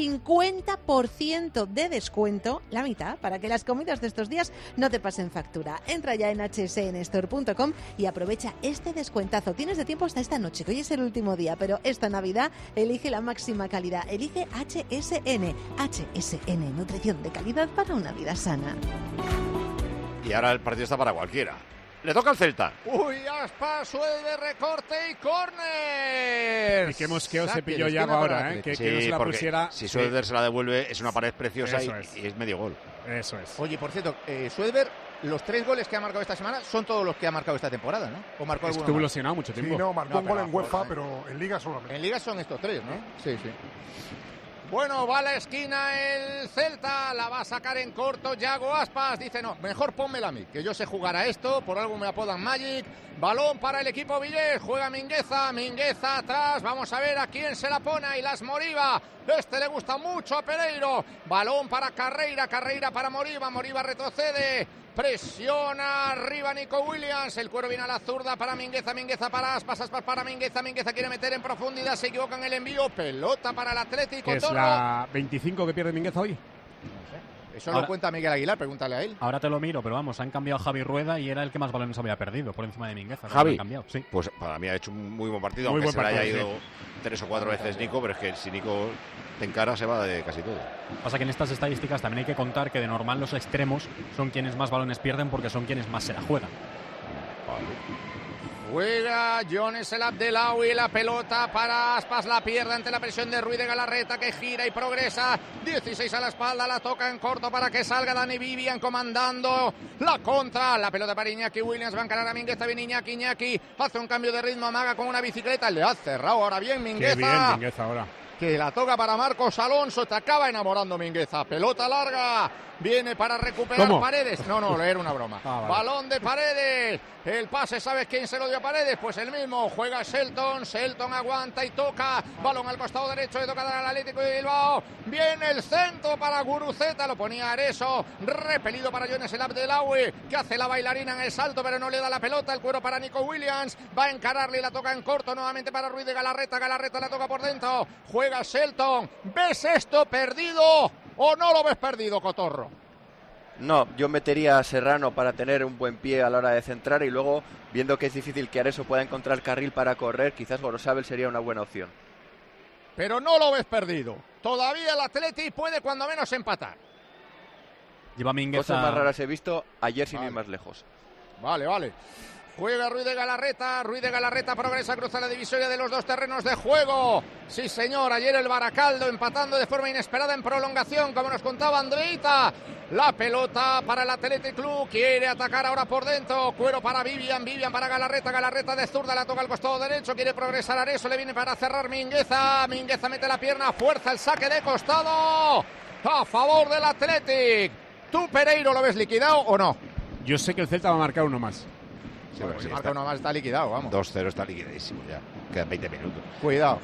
50% de descuento, la mitad, para que las comidas de estos días no te pasen factura. Entra ya en hsnstore.com y aprovecha este descuentazo. Tienes de tiempo hasta esta noche, que hoy es el último día, pero esta Navidad elige la máxima calidad. Elige HSN. HSN, nutrición de calidad para una vida sana. Y ahora el partido está para cualquiera. Le toca al Celta. Uy, Aspas, de recorte y córner. Y qué mosqueo se Saque pilló de Yago esquina para ahora, el ¿eh? Atleti. Que no se la porque pusiera. si Sueder se la devuelve, es una pared preciosa Eso y es medio gol. Eso es. Oye, por cierto, Suedberg, los 3 goles que ha marcado esta semana son todos los que ha marcado esta temporada, ¿no? ¿O marcó alguno Estuvo más? lesionado mucho tiempo. Sí, no, marcó un gol en UEFA, ¿eh? pero en Liga solamente. En Liga son estos 3, ¿no? Sí, sí. Bueno, va a la esquina el Celta, la va a sacar en corto Yago Aspas, dice no, mejor pónmela a mí, que yo sé jugar a esto, por algo me apodan Magic. Balón para el equipo Villés, juega Mingueza atrás, vamos a ver a quién se la pone, y las Moriba, este le gusta mucho a Pereiro, balón para Carreira para Moriba retrocede, presiona arriba Nico Williams, el cuero viene a la zurda para Mingueza para Aspas para Mingueza quiere meter en profundidad, se equivoca en el envío, pelota para el Atlético. Que es la 25 que pierde Mingueza hoy. Eso Ahora- lo cuenta Miguel Aguilar, pregúntale a él. Ahora te lo miro, pero vamos, han cambiado a Javi Rueda y era el que más balones había perdido, por encima de Mingueza. ¿no? Javi, Han cambiado, sí. pues para mí ha hecho un muy buen partido, Muy aunque buen se le haya partido, ido 3 o 4 veces Nico, pero es que si Nico te encara se va de casi todo. Pasa que en estas estadísticas también hay que contar que de normal los extremos son quienes más balones pierden porque son quienes más se la juegan. Juega Jones el Abdelawi, la pelota para Aspas, la pierde ante la presión de Ruiz de Galarreta, que gira y progresa, 16 a la espalda, la toca en corto para que salga Dani Vivian comandando la contra, la pelota para Iñaki Williams, va a encarar a Mingueza, bien Iñaki hace un cambio de ritmo, amaga con una bicicleta, le ha cerrado ahora bien Mingueza. Qué bien Mingueza ahora. Que la toca para Marcos Alonso, te acaba enamorando Mingueza, pelota larga, viene para recuperar ¿Cómo? Paredes, no, era una broma, Ah, vale. balón de Paredes, el pase, ¿sabes quién se lo dio a Paredes? Pues el mismo, juega Shelton aguanta y toca, balón al costado derecho, le toca dar al Atlético de Bilbao, viene el centro para Guruceta, lo ponía Areso, repelido para Jones el Abdelawi, que hace la bailarina en el salto pero no le da la pelota, el cuero para Nico Williams, va a encararle y la toca en corto, nuevamente para Ruiz de Galarreta la toca por dentro, juega Shelton, ¿ves esto perdido o no lo ves perdido, Cotorro? No, yo metería a Serrano para tener un buen pie a la hora de centrar y luego, viendo que es difícil que Areso pueda encontrar carril para correr, quizás Gorosabel sería una buena opción. Pero no lo ves perdido, todavía el Atleti puede cuando menos empatar. Lleva Mingueza. Cosas más raras he visto, ayer sin ir más lejos. Vale. Juega Ruiz de Galarreta progresa, cruza la divisoria de los dos terrenos de juego. Sí, señor, ayer el Baracaldo empatando de forma inesperada en prolongación, como nos contaba Andreita. La pelota para el Athletic Club, quiere atacar ahora por dentro. Cuero para Vivian para Galarreta de zurda, la toca al costado derecho, quiere progresar Areso, le viene para cerrar Mingueza mete la pierna, fuerza el saque de costado a favor del Athletic. ¿Tú, Pereiro, lo ves liquidado o no? Yo sé que el Celta va a marcar uno más. Sí, bueno, sí, marca uno más, está liquidado, vamos. 2-0 está liquidísimo ya. Quedan 20 minutos. Cuidado.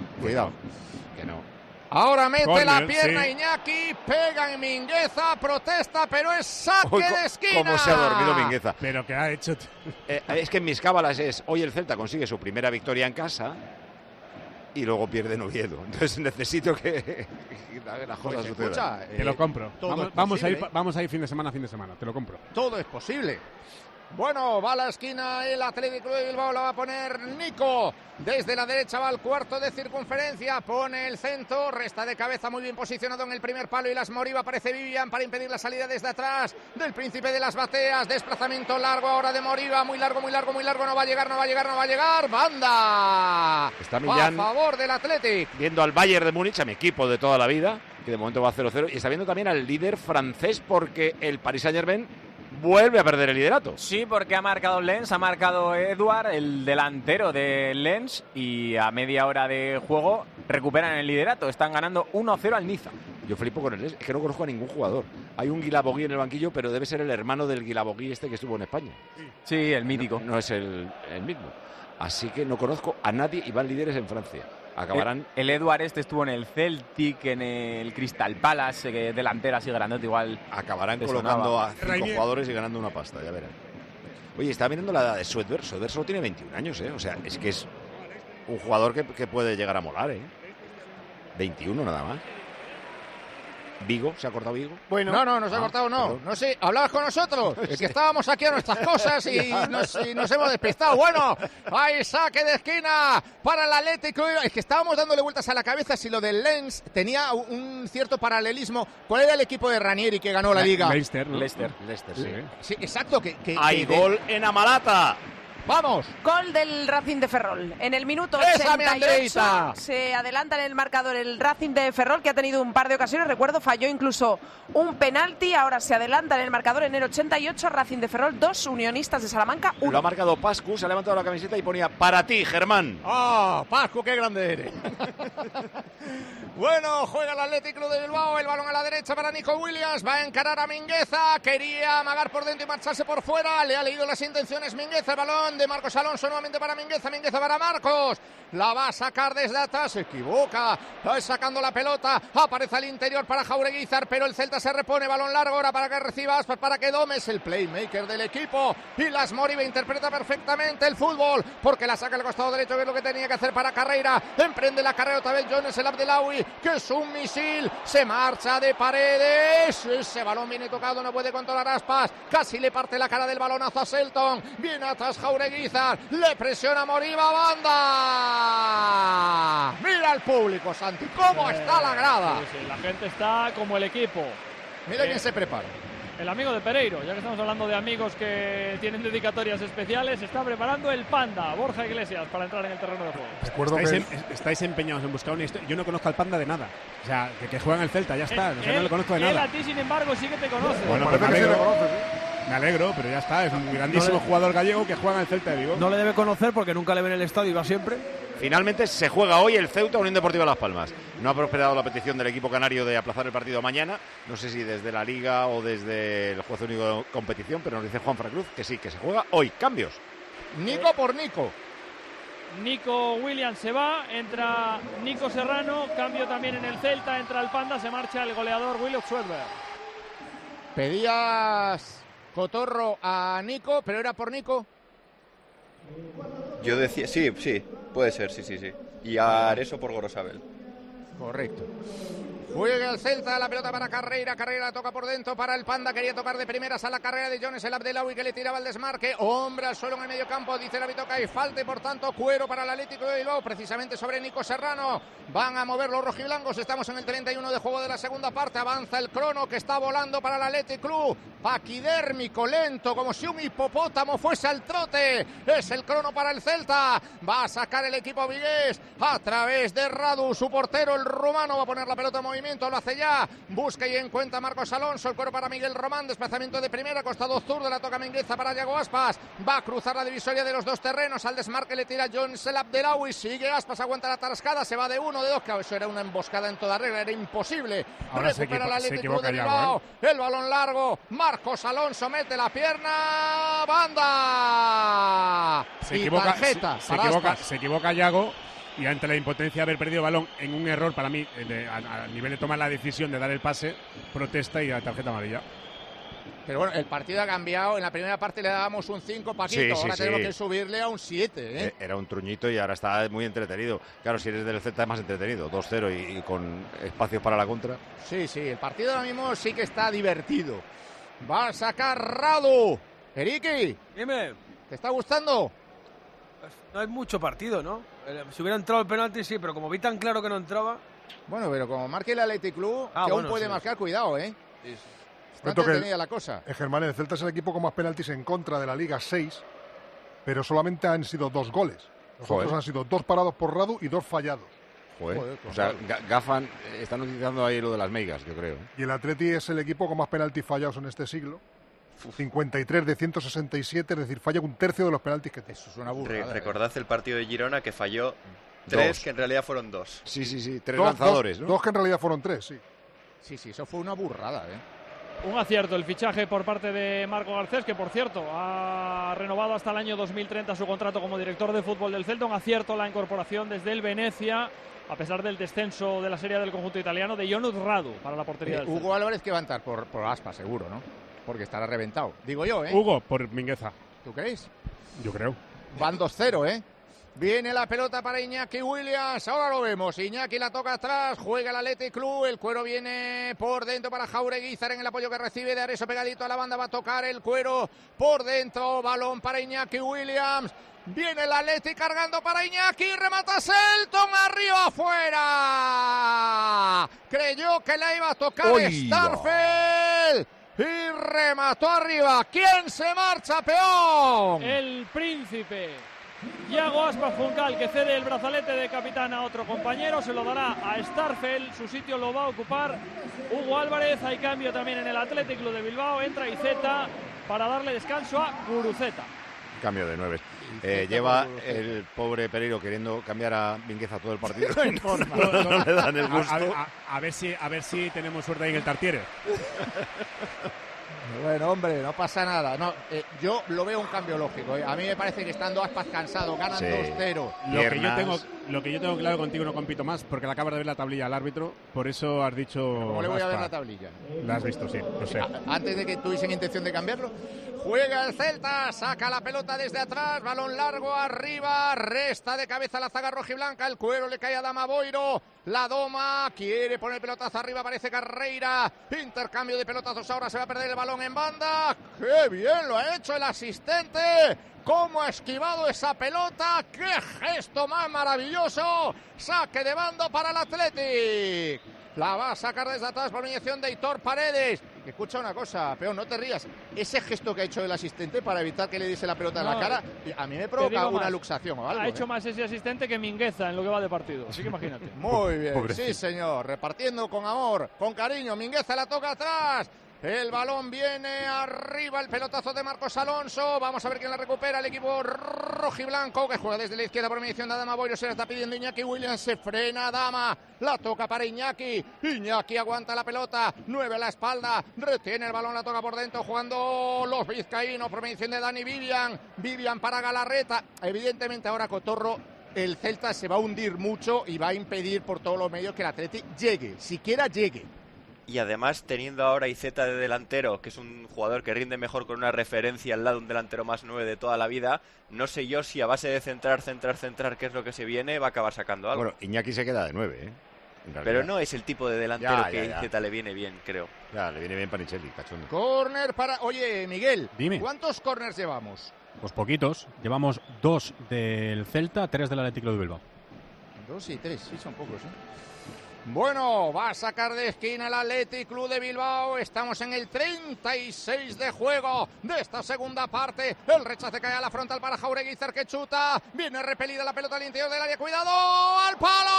Que no. Ahora mete Corner, la pierna sí. Iñaki, pega en Mingueza, protesta, pero es saque Uy, de esquina. ¿Cómo se ha dormido Mingueza? Pero ¿qué ha hecho? Es que en mis cábalas hoy el Celta consigue su primera victoria en casa y luego pierden Oviedo. Entonces necesito que las cosas sucedan. Te lo compro. Vamos a ir fin de semana, te lo compro. Todo es posible. Bueno, va a la esquina el Atlético de Bilbao, la va a poner Nico. Desde la derecha va al cuarto de circunferencia, pone el centro, resta de cabeza muy bien posicionado en el primer palo y las Moriba, aparece Vivian para impedir la salida desde atrás del Príncipe de las Bateas. Desplazamiento largo ahora de Moriba, muy largo, no va a llegar. Banda Está Millán a favor del Athletic. Viendo al Bayern de Múnich, a mi equipo de toda la vida, que de momento va 0-0, y está viendo también al líder francés porque el Paris Saint-Germain vuelve a perder el liderato. Sí, porque ha marcado Lens, ha marcado Edouard, el delantero de Lens, y a media hora de juego recuperan el liderato. Están ganando 1-0 al Niza. Yo flipo con el Lens, es que no conozco a ningún jugador. Hay un Guilabogui en el banquillo, pero debe ser el hermano del Guilabogui este que estuvo en España. Sí, el mítico. No es el mismo. Así que no conozco a nadie y van líderes en Francia. Acabarán. El Edouard este estuvo en el Celtic, en el Crystal Palace, delantero así grandote igual. Acabarán colocando a 5 jugadores y ganando una pasta, ya verán. Oye, estaba mirando la edad de Swedberg. Swedberg solo tiene 21 años, ¿eh? O sea, es que es un jugador que puede llegar a molar, ¿eh? 21 nada más. Vigo, ¿se ha cortado Vigo? Bueno, no se ha cortado, no. Perdón. No sé, hablabas con nosotros. Es que estábamos aquí a nuestras cosas y nos hemos despistado. Bueno, hay saque de esquina para el Atlético. Es que estábamos dándole vueltas a la cabeza si lo del Lens tenía un cierto paralelismo. ¿Cuál era el equipo de Ranieri que ganó la Liga? Leicester, ¿no? Leicester, sí. Sí, exacto. Hay gol en Amalata. ¡Vamos! Gol del Racing de Ferrol. En el minuto ¡Esa 88 se adelanta en el marcador el Racing de Ferrol, que ha tenido un par de ocasiones. Recuerdo, falló incluso un penalti. Ahora se adelanta en el marcador en el 88. Racing de Ferrol 2, Unionistas de Salamanca 1. Lo ha marcado Pascu, se ha levantado la camiseta y ponía para ti, Germán. ¡Ah, Pascu, qué grande eres! Bueno, juega el Athletic Club de Bilbao, el balón a la derecha para Nico Williams, va a encarar a Mingueza, quería amagar por dentro y marcharse por fuera, le ha leído las intenciones Mingueza, el balón de Marcos Alonso nuevamente para Mingueza para Marcos, la va a sacar desde atrás, se equivoca, va sacando la pelota, aparece al interior para Jaureguizar, pero el Celta se repone, balón largo ahora para que reciba Aspas, para que Domes, el playmaker del equipo, y Las Moribe interpreta perfectamente el fútbol, porque la saca al costado derecho, que es lo que tenía que hacer para Carreira, emprende la carrera otra vez Jones, el Abdelawi, que es un misil, se marcha de Paredes, ese balón viene tocado, no puede controlar Aspas, casi le parte la cara del balonazo a Selton, viene atrás Jaureguizar, le presiona Moriba, banda, mira al público, Santi, cómo está la grada. Sí, la gente está como el equipo. Mira quién se prepara. El amigo de Pereiro, ya que estamos hablando de amigos que tienen dedicatorias especiales, está preparando el Panda, Borja Iglesias, para entrar en el terreno de juego. Recuerdo estáis empeñados en buscar una historia. Yo no conozco al Panda de nada. O sea, que juega en el Celta, ya está. No lo conozco de nada. Él a ti, sin embargo, sí que te conoce. Bueno, pues me alegro, pero ya está. Es un grandísimo jugador gallego que juega en el Celta de Vigo. No le debe conocer porque nunca le ve en el estadio y va siempre. Finalmente se juega hoy el Ceuta Unión Deportiva Las Palmas. No ha prosperado la petición del equipo canario de aplazar el partido mañana. No sé si desde la Liga o desde el juez único de competición, pero nos dice Juan Fracruz que sí, que se juega hoy. Cambios. Nico por Nico. Nico Williams se va, entra Nico Serrano, cambio también en el Celta, entra el Panda, se marcha el goleador Willow Swedberg. Pedías Cotorro a Nico, pero era por Nico. Yo decía, sí, puede ser, sí. Y a Areso por Gorosabel. Correcto. Juega el Celta, la pelota para Carreira la toca por dentro para el Panda, quería tocar de primeras a la carrera de Jones, el Abdelawi que le tiraba el desmarque, hombre al suelo en el medio campo, dice el árbitro que hay falta y por tanto cuero para el Atlético de Bilbao, precisamente sobre Nico Serrano, van a mover los rojiblancos, estamos en el 31 de juego de la segunda parte, avanza el crono que está volando para el Athletic Club, paquidérmico, lento, como si un hipopótamo fuese al trote, es el crono para el Celta, va a sacar el equipo vigués a través de Radu, su portero, el rumano, va a poner la pelota en movimiento, lo hace ya, busca y encuentra Marcos Alonso, el cuero para Miguel Román, desplazamiento de primera, costado zurdo, la toca Mingueza para Yago Aspas, va a cruzar la divisoria de los dos terrenos, al desmarque le tira Jones el Abdelawi, sigue Aspas, aguanta la tarascada, se va de uno, de dos, que eso era una emboscada en toda regla, era imposible, ahora recupera el Atlético de Bilbao, el balón largo, Marcos Alonso mete la pierna, banda, se equivoca Yago. Y ante la impotencia de haber perdido el balón en un error para mí, a nivel de tomar la decisión de dar el pase, protesta y la tarjeta amarilla. Pero bueno, el partido ha cambiado. En la primera parte le dábamos un 5, Paquito. Ahora tenemos que subirle a un 7, ¿eh? Era un truñito y ahora está muy entretenido. Claro, si eres del Celta es más entretenido. 2-0 y con espacios para la contra. Sí, el partido ahora mismo sí que está divertido. Va a sacar Radu. Eriki. Dime. ¿Te está gustando? No hay mucho partido, ¿no? Si hubiera entrado el penalti, sí, pero como vi tan claro que no entraba... Bueno, pero como marque el Athletic Club, que aún puede marcar, cuidado, ¿eh? Sí. Está entretenida la cosa. Germán, el Celta es el equipo con más penaltis en contra de la Liga, 6, pero solamente han sido 2 goles. Los otros han sido 2 parados por Radu y 2 fallados. Joder, o sea, Gafan están utilizando ahí lo de las meigas, yo creo. Y el Atleti es el equipo con más penaltis fallados en este siglo. 53 de 167, es decir, falla un tercio de los penaltis que tiene. Eso es una burrada. Recordad el partido de Girona que falló 3, que en realidad fueron 2. Sí, 3 lanzadores, ¿no? 2 que en realidad fueron 3, sí. Sí, eso fue una burrada, ¿eh? Un acierto el fichaje por parte de Marco Garcés, que por cierto ha renovado hasta el año 2030 su contrato como director de fútbol del Celta. Un acierto la incorporación desde el Venecia, a pesar del descenso de la Serie del conjunto italiano, de Jonut Radu para la portería del Celta. Hugo Álvarez que va a entrar por Aspa, seguro, ¿no? Porque estará reventado. Digo yo, ¿eh? Hugo, por Mingueza. ¿Tú crees? Yo creo. Van 2-0, ¿eh? Viene la pelota para Iñaki Williams, ahora lo vemos, Iñaki la toca atrás, juega el Athletic Club, el Cuero viene por dentro para Jaureguizar en el apoyo que recibe de Areso pegadito a la banda, va a tocar el Cuero por dentro, balón para Iñaki Williams, viene el Athletic cargando para Iñaki, remata Selton, arriba afuera, creyó que la iba a tocar Starfel. Y remató arriba. ¿Quién se marcha, peón? El príncipe. Yago Aspas Funcal, que cede el brazalete de capitán a otro compañero, se lo dará a Starfel, su sitio lo va a ocupar Hugo Álvarez. Hay cambio también en el Athletic Club de Bilbao, entra Iceta para darle descanso a Guruceta. Cambio de 9. Lleva el pobre Pereiro queriendo cambiar a Mingueza todo el partido. No le dan el gusto. A ver si tenemos suerte ahí en el Tartiere. Bueno, hombre, no pasa nada. No, yo lo veo un cambio lógico. A mí me parece que estando Aspas cansado, ganan 2-0. Lo que yo tengo claro contigo, no compito más, porque le acabas de ver la tablilla al árbitro, por eso has dicho... ¿Cómo le voy a ver la tablilla? La has visto, sí, lo sé. Antes de que tuviesen intención de cambiarlo. Juega el Celta, saca la pelota desde atrás, balón largo arriba, resta de cabeza la zaga rojiblanca, el Cuero le cae a Dama Boiro, la doma, quiere poner pelotazo arriba, aparece Carreira, intercambio de pelotazos, ahora se va a perder el balón en banda, ¡qué bien lo ha hecho el asistente! ¡Cómo ha esquivado esa pelota! ¡Qué gesto más maravilloso! Saque de banda para el Athletic. La va a sacar desde atrás por mediación de Hitor Paredes. Escucha una cosa, peón, no te rías. Ese gesto que ha hecho el asistente para evitar que le diese la pelota en la cara, a mí me provoca una luxación o algo. Ha hecho más ese asistente que Mingueza en lo que va de partido. Así que imagínate. Muy bien, sí señor. Repartiendo con amor, con cariño. Mingueza la toca atrás. El balón viene arriba, el pelotazo de Marcos Alonso. Vamos a ver quién la recupera, el equipo rojiblanco que juega desde la izquierda por mediación de Adama Boiro. Se la está pidiendo Iñaki Williams, se frena Adama, la toca para Iñaki. Iñaki aguanta la pelota, 9 a la espalda, retiene el balón, la toca por dentro, jugando los vizcaínos por mediación de Dani Vivian. Vivian para Galarreta. Evidentemente ahora Cotorro, el Celta se va a hundir mucho y va a impedir por todos los medios que el Athletic llegue, siquiera llegue. Y además, teniendo ahora Iceta de delantero, que es un jugador que rinde mejor con una referencia al lado de un delantero más 9 de toda la vida, no sé yo si a base de centrar, que es lo que se viene, va a acabar sacando algo. Bueno, Iñaki se queda de 9, ¿eh? Pero no es el tipo de delantero que Iceta le viene bien, creo. Ya, le viene bien Panichelli, cachondo. Córner para... Oye, Miguel, dime. ¿Cuántos córners llevamos? Pues poquitos. Llevamos 2 del Celta, 3 del Athletic Club de Bilbao. 2 y 3, sí, son pocos, ¿eh? Bueno, va a sacar de esquina el Athletic Club de Bilbao. Estamos en el 36 de juego de esta segunda parte. El rechace cae a la frontal para Jaureguizar, que chuta. Viene repelida la pelota al interior del área. ¡Cuidado! ¡Al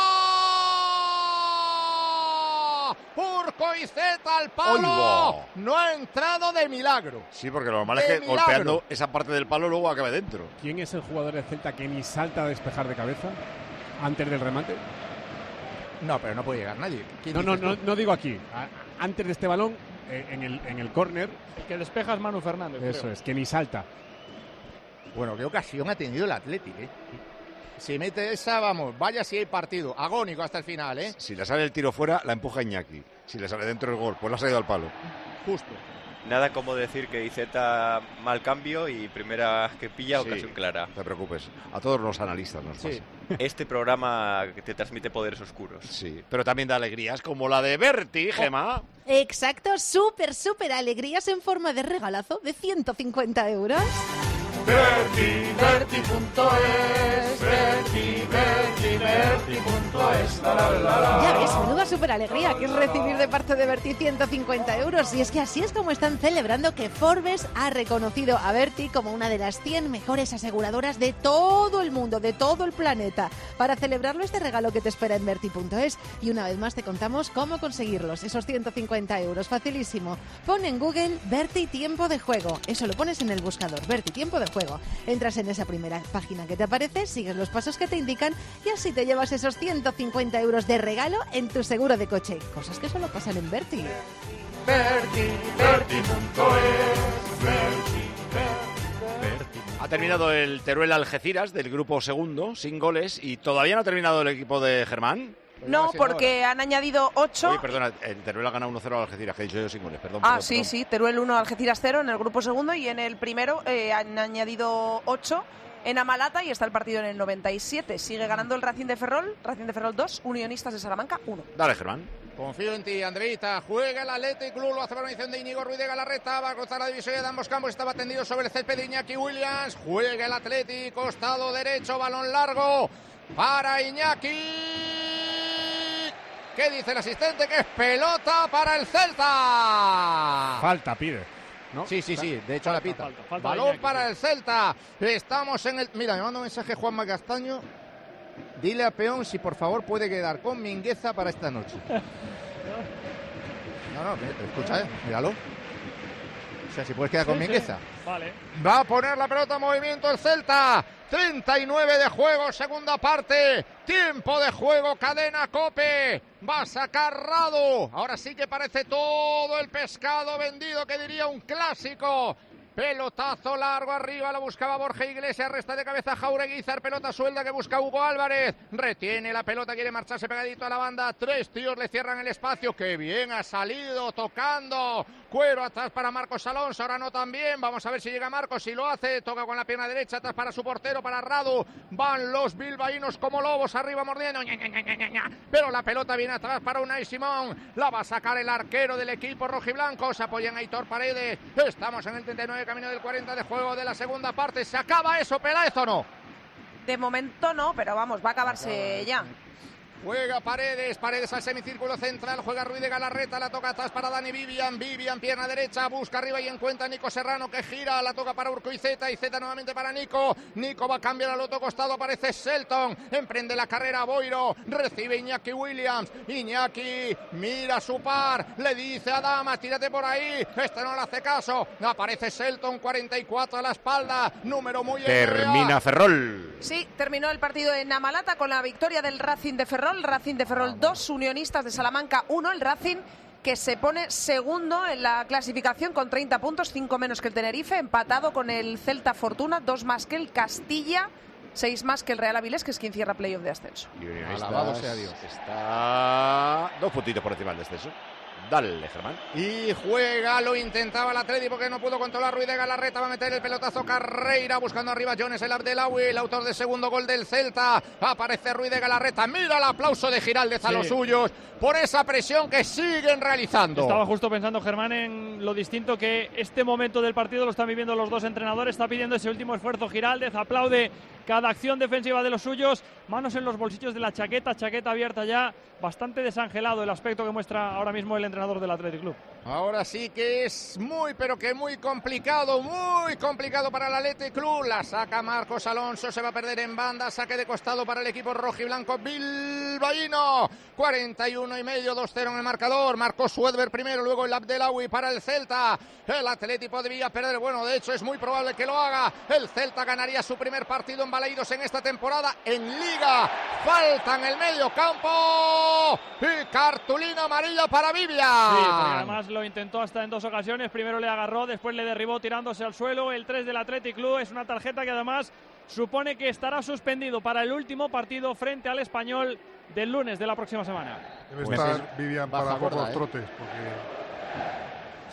palo! Urco Iceta al palo. No ha entrado de milagro. Sí, porque lo normal es que golpeando esa parte del palo luego acabe dentro. ¿Quién es el jugador del Celta que ni salta a despejar de cabeza antes del remate? No, pero no puede llegar nadie. No digo aquí. Antes de este balón, en el córner. El que despeja es Manu Fernández. Eso creo. es, que ni salta. Bueno, qué ocasión ha tenido el Athletic, ¿eh? Si mete esa, vamos, vaya si hay partido. Agónico hasta el final, ¿eh? Si le sale el tiro fuera, la empuja Iñaki. Si le sale dentro el gol, pues la ha salido al palo. Justo. Nada como decir que IZ mal cambio y primera que pilla ocasión clara. No te preocupes, a todos los analistas nos pasa. Este programa que te transmite poderes oscuros. Sí, pero también da alegrías como la de Berti, Gemma. Exacto, súper alegrías en forma de regalazo de 150 euros. Berti.es, Berti.es. Ya ves, menuda súper alegría que es recibir de parte de Berti 150 euros. Y es que así es como están celebrando que Forbes ha reconocido a Berti como una de las 100 mejores aseguradoras de todo el mundo, de todo el planeta. Para celebrarlo, este regalo que te espera en Berti.es. Y una vez más te contamos cómo conseguirlos, esos 150 euros. Facilísimo. Pon en Google Berti Tiempo de Juego. Eso lo pones en el buscador, Berti Tiempo de Juego. Entras en esa primera página que te aparece, sigues los pasos que te indican y así te llevas esos 150 euros de regalo en tu seguro de coche. Cosas que solo pasan en Berti. Berti.es. Ha terminado el Teruel Algeciras del grupo segundo, sin goles, y todavía no ha terminado el equipo de Germán. No, porque han añadido 8. Oye, perdona, el Teruel ha ganado 1-0 al Algeciras, que he dicho yo sin goles, perdón. Sí, Teruel 1, Algeciras 0 en el grupo segundo y en el primero han añadido 8 en Amalata y está el partido en el 97. Sigue ganando el Racing de Ferrol 2, Unionistas de Salamanca 1. Dale, Germán. Confío en ti, Andreita. Juega el Athletic Club, lo hace por mediación de Íñigo Ruiz de Galarreta. Va a cruzar la división de ambos campos. Estaba tendido sobre el césped de Iñaki Williams. Juega el Athletic, costado derecho, balón largo para Iñaki. ¿Qué dice el asistente? Que es pelota para el Celta. Falta, pide. ¿No? Sí, de hecho la pita. Balón para el Celta. Estamos en el... Mira, me manda un mensaje Juanma Castaño. Dile a Peón si por favor puede quedar con Mingueza para esta noche. No, escucha, míralo. O sea, si puedes quedar con Mingueza. Vale. Va a poner la pelota en movimiento el Celta. 39 de juego, segunda parte. Tiempo de juego, cadena COPE. Va a sacar Radu. Ahora sí que parece todo el pescado vendido, que diría un clásico. Pelotazo largo arriba, lo buscaba Borja Iglesias, resta de cabeza Jaureguizar, pelota suelta que busca Hugo Álvarez, retiene la pelota, quiere marcharse pegadito a la banda, 3 tíos le cierran el espacio, que bien ha salido, tocando, cuero atrás para Marcos Alonso, ahora no tan bien, vamos a ver si llega Marcos, si lo hace, toca con la pierna derecha, atrás para su portero, para Radu, van los bilbaínos como lobos, arriba mordiendo, pero la pelota viene atrás para Unai Simón, la va a sacar el arquero del equipo rojiblanco, se apoya en Aitor Paredes, estamos en el 39, camino del 40 de juego de la segunda parte. ¿Se acaba eso, Peláez, o no? De momento no, pero vamos, va a acabarse ya. Juega Paredes al semicírculo central, juega Ruiz de Galarreta, la toca atrás para Dani Vivian, pierna derecha, busca arriba y encuentra a Nico Serrano que gira, la toca para Urco y Zeta nuevamente para Nico va a cambiar al otro costado, aparece Shelton, emprende la carrera Boiro, recibe Iñaki Williams, Iñaki mira su par, le dice a Damas, tírate por ahí, no le hace caso, aparece Shelton, 44 a la espalda, número muy Termina Ferrol. Sí, terminó el partido en Amalata con la victoria del Racing de Ferrol. Racing de Ferrol 2, Unionistas de Salamanca 1, el Racing que se pone segundo en la clasificación con 30 puntos, 5 menos que el Tenerife, empatado con el Celta Fortuna, 2 más que el Castilla, 6 más que el Real Avilés, que es quien cierra playoff de ascenso. Alabado sea Dios. Está 2 puntitos por encima del descenso. Dale, Germán. Y juega, lo intentaba el Atleti porque no pudo controlar Ruiz de Galarreta, va a meter el pelotazo Carreira, buscando arriba Jones el Abdelawi, el autor del segundo gol del Celta, aparece Ruiz de Galarreta, mira el aplauso de Giraldez a los suyos por esa presión que siguen realizando. Estaba justo pensando, Germán, en lo distinto que este momento del partido lo están viviendo los dos entrenadores, está pidiendo ese último esfuerzo Giraldez, aplaude cada acción defensiva de los suyos, manos en los bolsillos de la chaqueta abierta ya, bastante desangelado el aspecto que muestra ahora mismo el entrenador del Athletic Club. Ahora sí que es muy complicado para el Athletic Club, la saca Marcos Alonso, se va a perder en banda, saque de costado para el equipo rojiblanco bilbaíno, 41 y medio, 2-0 en el marcador, marcó Suedberg primero, luego el Abdelawi para el Celta, el Athletic podría perder, bueno, de hecho es muy probable que lo haga, el Celta ganaría su primer partido en Balaidos en esta temporada en Liga, falta en el medio campo y cartulina amarilla para Vivian. Sí, porque además lo intentó hasta en 2 ocasiones, primero le agarró, después le derribó tirándose al suelo, el 3 del Athletic Club, es una tarjeta que además supone que estará suspendido para el último partido frente al Español del lunes de la próxima semana. Debe estar Vivian para por los trotes, porque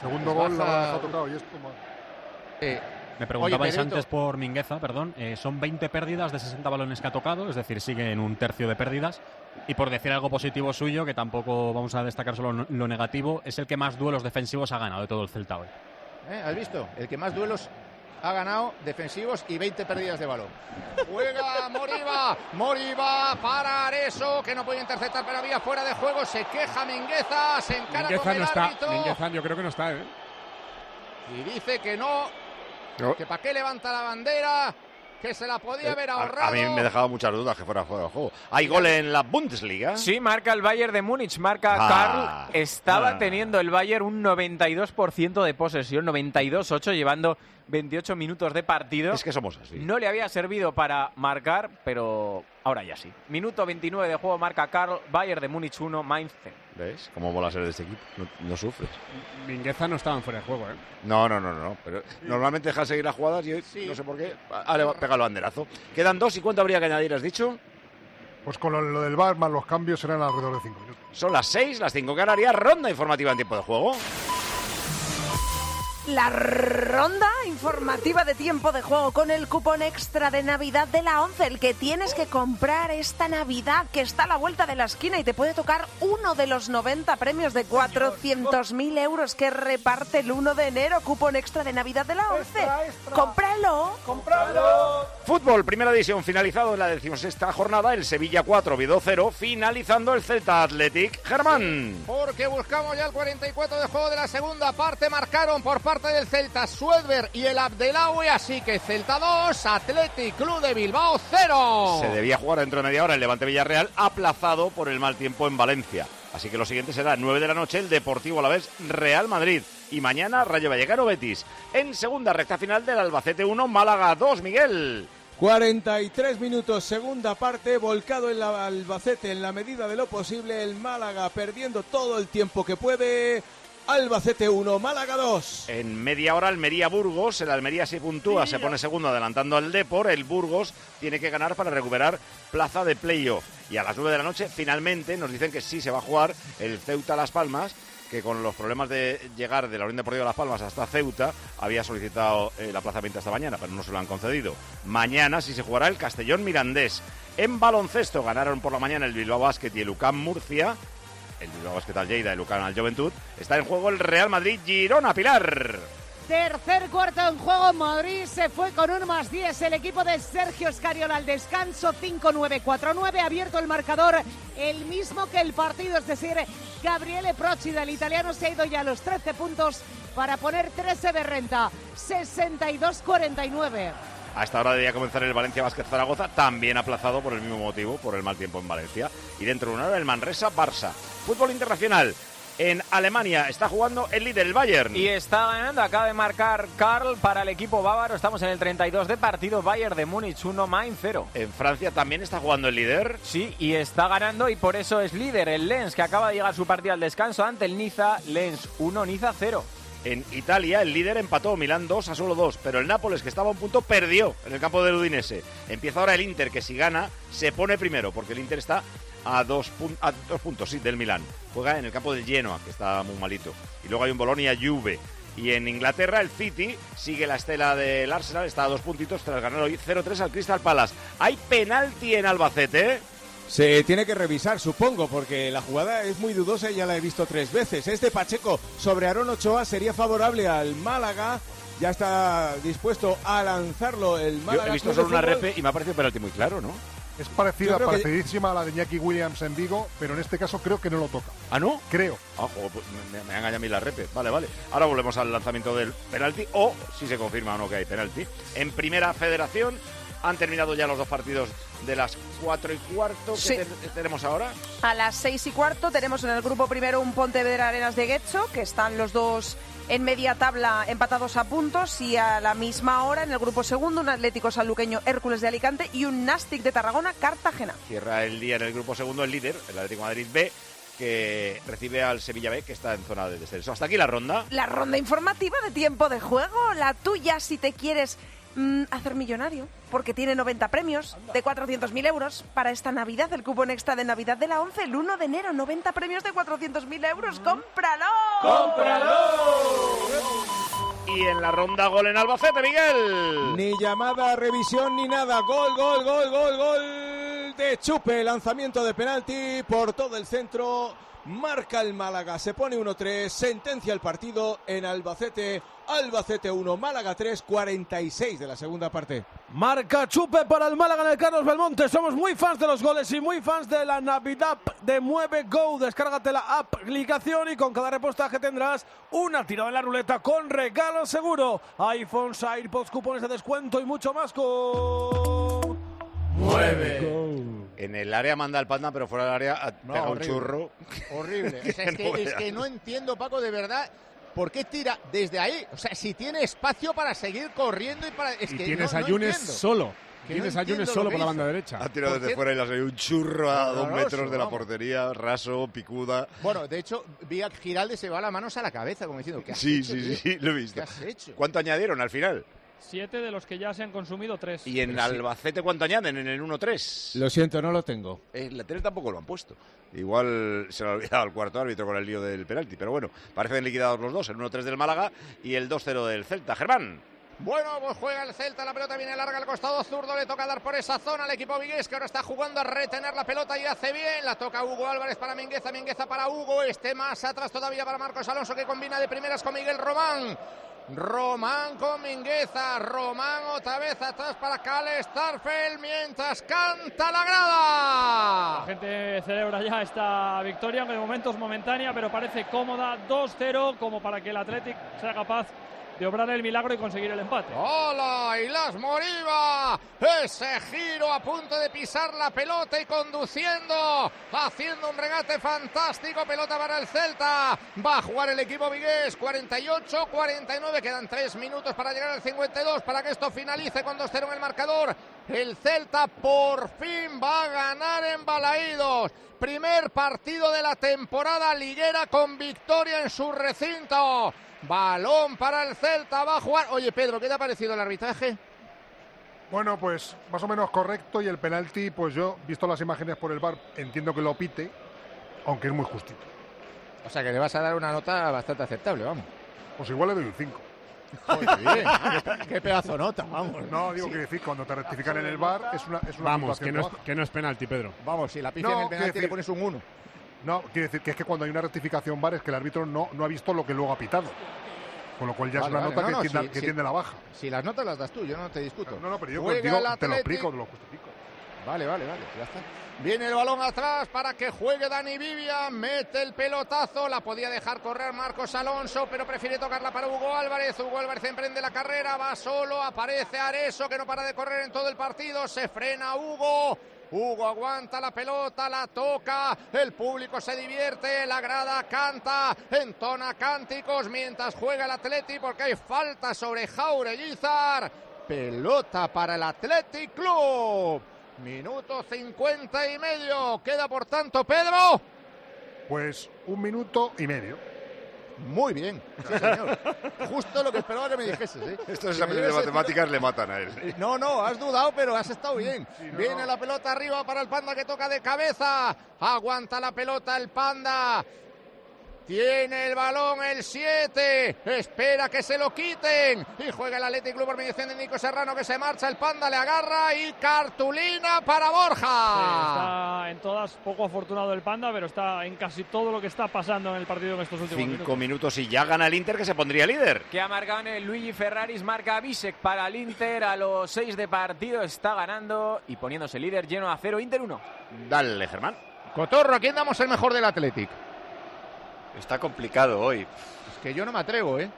Segundo gol la ha tocado y esto más. Me preguntabais antes por Mingueza, perdón. Son 20 pérdidas de 60 balones que ha tocado, es decir, sigue en un tercio de pérdidas. Y por decir algo positivo suyo, que tampoco vamos a destacar solo lo negativo, es el que más duelos defensivos ha ganado de todo el Celta hoy. ¿Has visto? El que más duelos ha ganado defensivos y 20 pérdidas de balón. Juega Moriba para Areso, que no puede interceptar, pero había fuera de juego. Se queja Mingueza, se encara Mingueza con el árbitro. Mingueza yo creo que no está, Y dice que no. Que para qué levanta la bandera, que se la podía haber ahorrado. A mí me dejaba muchas dudas que fuera fuera de juego. ¿Hay gol en la Bundesliga? Sí, marca el Bayern de Múnich, marca Karl. Estaba teniendo el Bayern un 92% de posesión, 92-8, llevando 28 minutos de partido. Es que somos así. No le había servido para marcar, pero ahora ya sí. Minuto 29 de juego, marca Karl, Bayern de Múnich 1, Mainz 0. ¿Ves? ¿Cómo mola ser de este equipo? No sufres. Mingueza no estaba en fuera de juego, No. Pero normalmente deja seguir las jugadas y no sé por qué. Pega el banderazo. Quedan 2 y ¿cuánto habría que añadir, has dicho? Pues con lo del VAR más los cambios serán alrededor de 5 minutos. Son las 6, las 5 Canarias, ronda informativa en tiempo de juego. La ronda informativa de tiempo de juego con el cupón extra de Navidad de la 11, el que tienes que comprar esta Navidad, que está a la vuelta de la esquina y te puede tocar uno de los 90 premios de 400.000 euros que reparte el 1 de enero. Cupón extra de Navidad de la 11. ¡Cómpralo! Fútbol, primera división, finalizado en la 16ª jornada, el Sevilla 4, Oviedo 0, finalizando el Celta Athletic. Germán. Porque buscamos ya el 44 de juego de la segunda parte, marcaron por parte del Celta Suedberg y el Abdelawi, así que Celta 2, Athletic Club de Bilbao 0. Se debía jugar dentro de media hora el Levante Villarreal, aplazado por el mal tiempo en Valencia. Así que lo siguiente será 9 de la noche el Deportivo Alavés Real Madrid. Y mañana Rayo Vallecano Betis. En segunda recta final del Albacete 1, Málaga 2, Miguel. 43 minutos, segunda parte, volcado en la Albacete en la medida de lo posible, el Málaga perdiendo todo el tiempo que puede. Albacete 1, Málaga 2. En media hora Almería-Burgos, el Almería se puntúa, se pone segundo adelantando al Depor, el Burgos tiene que ganar para recuperar plaza de playoff. Y a las 9 de la noche finalmente nos dicen que sí se va a jugar el Ceuta-Las Palmas, que con los problemas de llegar de la Unión Deportiva Las Palmas hasta Ceuta había solicitado el aplazamiento esta mañana, pero no se lo han concedido. Mañana sí se jugará el Castellón-Mirandés. En baloncesto ganaron por la mañana el Bilbao Basket y el UCAM Murcia. El Bilbao Basket al Lleida, el UCAM al Juventud. Está en juego el Real Madrid-Girona, Pilar. Tercer cuarto en juego, Madrid se fue con un +10. El equipo de Sergio Escariola al descanso, 5-9, 4-9. Abierto el marcador, el mismo que el partido, es decir, Gabriele Procida, el italiano, se ha ido ya a los 13 puntos para poner 13 de renta, 62-49. A esta hora debía comenzar el Valencia Basket Zaragoza, también aplazado por el mismo motivo, por el mal tiempo en Valencia. Y dentro de una hora el Manresa-Barça. Fútbol internacional. En Alemania está jugando el líder, el Bayern. Y está ganando, acaba de marcar Karl para el equipo bávaro. Estamos en el 32 de partido, Bayern de Múnich 1, Mainz 0. En Francia también está jugando el líder. Sí, y está ganando y por eso es líder el Lens, que acaba de llegar su partido al descanso ante el Niza. Lens 1, Niza 0. En Italia el líder empató, Milán 2 a solo 2, pero el Nápoles, que estaba a un punto, perdió en el campo del Udinese. Empieza ahora el Inter, que si gana se pone primero, porque el Inter está a dos puntos sí, del Milán. Juega en el campo del Genoa, que está muy malito. Y luego hay un Bolonia-Juve. Y en Inglaterra el City sigue la estela del Arsenal, está a 2 puntitos tras ganar hoy 0-3 al Crystal Palace. Hay penalti en Albacete. Se tiene que revisar, supongo, porque la jugada es muy dudosa y ya la he visto 3 veces. Es de Pacheco sobre Aarón Ochoa, sería favorable al Málaga. Ya está dispuesto a lanzarlo el Málaga. Yo he visto solo una repe y me ha parecido penalti muy claro, ¿no? Es parecidísima a la de Iñaki Williams en Vigo, pero en este caso creo que no lo toca. ¿Ah, no? Creo. Ah, pues me ha engañado a mí la repe. Vale. Ahora volvemos al lanzamiento del penalti, o si se confirma o no que hay penalti. En Primera Federación han terminado ya los 2 partidos de las 4:15 Sí. que tenemos ahora. A las 6:15 tenemos en el grupo primero un Pontevedra Arenas de Getxo, que están los dos en media tabla empatados a puntos, y a la misma hora en el grupo segundo un Atlético Sanluqueño Hércules de Alicante y un Nàstic de Tarragona Cartagena. Cierra el día en el grupo segundo el líder, el Atlético de Madrid B, que recibe al Sevilla B, que está en zona de descenso. Hasta aquí la ronda. La ronda informativa de tiempo de juego, la tuya si te quieres hacer millonario, porque tiene 90 premios de 400.000 euros para esta Navidad. El cupón extra de Navidad de la 11, el 1 de enero, 90 premios de 400.000 euros. ¡Cómpralo! ¡Cómpralo! Y en la ronda gol en Albacete, Miguel. Ni llamada, revisión, ni nada. Gol de Chupe. Lanzamiento de penalti por todo el centro. Marca el Málaga, se pone 1-3, sentencia el partido en Albacete. Albacete 1, Málaga 3, 46 de la segunda parte. Marca Chupe para el Málaga en el Carlos Belmonte. Somos muy fans de los goles y muy fans de la Navidad de Mueve Go. Descárgate la aplicación y con cada repostaje tendrás una tirada en la ruleta con regalo seguro. iPhones, AirPods, cupones de descuento y mucho más con Mueve Go. En el área manda el Panda, pero fuera del área pega un churro. Horrible. Es que no entiendo, Paco, de verdad, por qué tira desde ahí. O sea, si tiene espacio para seguir corriendo y para... Es y que tienes no, a Yunes entiendo. solo. Que Tienes no a Yunes entiendo solo lo por la que banda hizo. derecha. Ha tirado desde fuera y le ha salido un churro a 2 metros de la vamos. portería, raso, picuda. Bueno, de hecho, vi a Giralde se va las manos a la cabeza, como diciendo, ¿qué has Sí, hecho, tío? sí, lo he visto. ¿Qué has hecho? ¿Cuánto añadieron al final? 7 de los que ya se han consumido 3. ¿Y en Albacete cuánto añaden en el 1-3? Lo siento, no lo tengo. En la tele tampoco lo han puesto. Igual se lo ha olvidado el cuarto árbitro con el lío del penalti. Pero bueno, parecen liquidados los dos, el 1-3 del Málaga y el 2-0 del Celta. Germán. Bueno, pues juega el Celta, la pelota viene larga al costado zurdo, le toca dar por esa zona al equipo vigués, que ahora está jugando a retener la pelota y hace bien, la toca Hugo Álvarez para Mingueza, Mingueza para Hugo, más atrás todavía para Marcos Alonso, que combina de primeras con Miguel Román. Román con Mingueza, Román otra vez atrás para Cale Starfel mientras canta la grada. La gente celebra ya esta victoria, aunque de momento es momentánea, pero parece cómoda, 2-0, como para que el Athletic sea capaz de obrar el milagro y conseguir el empate. ¡Hola! Y Las Moriba, ese giro a punto de pisar la pelota y conduciendo, haciendo un regate fantástico, pelota para el Celta, va a jugar el equipo vigués, 48-49, quedan 3 minutos para llegar al 52, para que esto finalice con 2-0 en el marcador. El Celta por fin va a ganar en Balaídos, primer partido de la temporada liguera con victoria en su recinto. Balón para el Celta, va a jugar. Oye, Pedro, ¿qué te ha parecido el arbitraje? Bueno, pues más o menos correcto, y el penalti, pues yo, visto las imágenes por el VAR, entiendo que lo pite, aunque es muy justito. O sea, que le vas a dar una nota bastante aceptable, vamos. Pues igual le doy un 5. Joder, bien. Qué pedazo nota, vamos. No, digo que decir, cuando te rectifican en el VAR es una Vamos, puntuación que no es penalti, Pedro. Vamos, si la pifia en el penalti le pones un 1. No, quiere decir que es que cuando hay una rectificación VAR es que el árbitro no ha visto lo que luego ha pitado. Con lo cual ya es una nota que tiende a la baja. Si las notas las das tú, yo no te discuto. No, pero yo digo, te lo explico, te lo justifico. Vale, ya está. Viene el balón atrás para que juegue Dani Vivian, mete el pelotazo, la podía dejar correr Marcos Alonso, pero prefiere tocarla para Hugo Álvarez. Hugo Álvarez emprende la carrera, va solo, aparece Areso, que no para de correr en todo el partido, se frena Hugo. Hugo aguanta la pelota, la toca, el público se divierte, la grada canta, entona cánticos mientras juega el Athletic porque hay falta sobre Jaureguizar. Pelota para el Athletic Club. Minuto 50 y medio. Queda por tanto, Pedro. Pues 1 minuto y medio. Muy bien, sí, señor. Justo lo que esperaba que me dijeses, ¿eh? Estos exámenes de matemáticas le matan a él. No, has dudado, pero has estado bien. Viene la pelota arriba para el Panda, que toca de cabeza. Aguanta la pelota el Panda. Tiene el balón el 7. Espera que se lo quiten. Y juega el Athletic Club por mediación de Nico Serrano, que se marcha. El Panda le agarra y cartulina para Borja. Sí, está en todas, poco afortunado el Panda, pero está en casi todo lo que está pasando en el partido en estos últimos 5 minutos y ya gana el Inter, que se pondría líder. Que ha marcado en el Luigi Ferraris, marca Bisek para el Inter a los 6 de partido. Está ganando y poniéndose líder, lleno a 0, Inter 1. Dale, Germán. Cotorro, ¿a quién damos el mejor del Athletic? Está complicado hoy. Es que yo no me atrevo, ¿eh?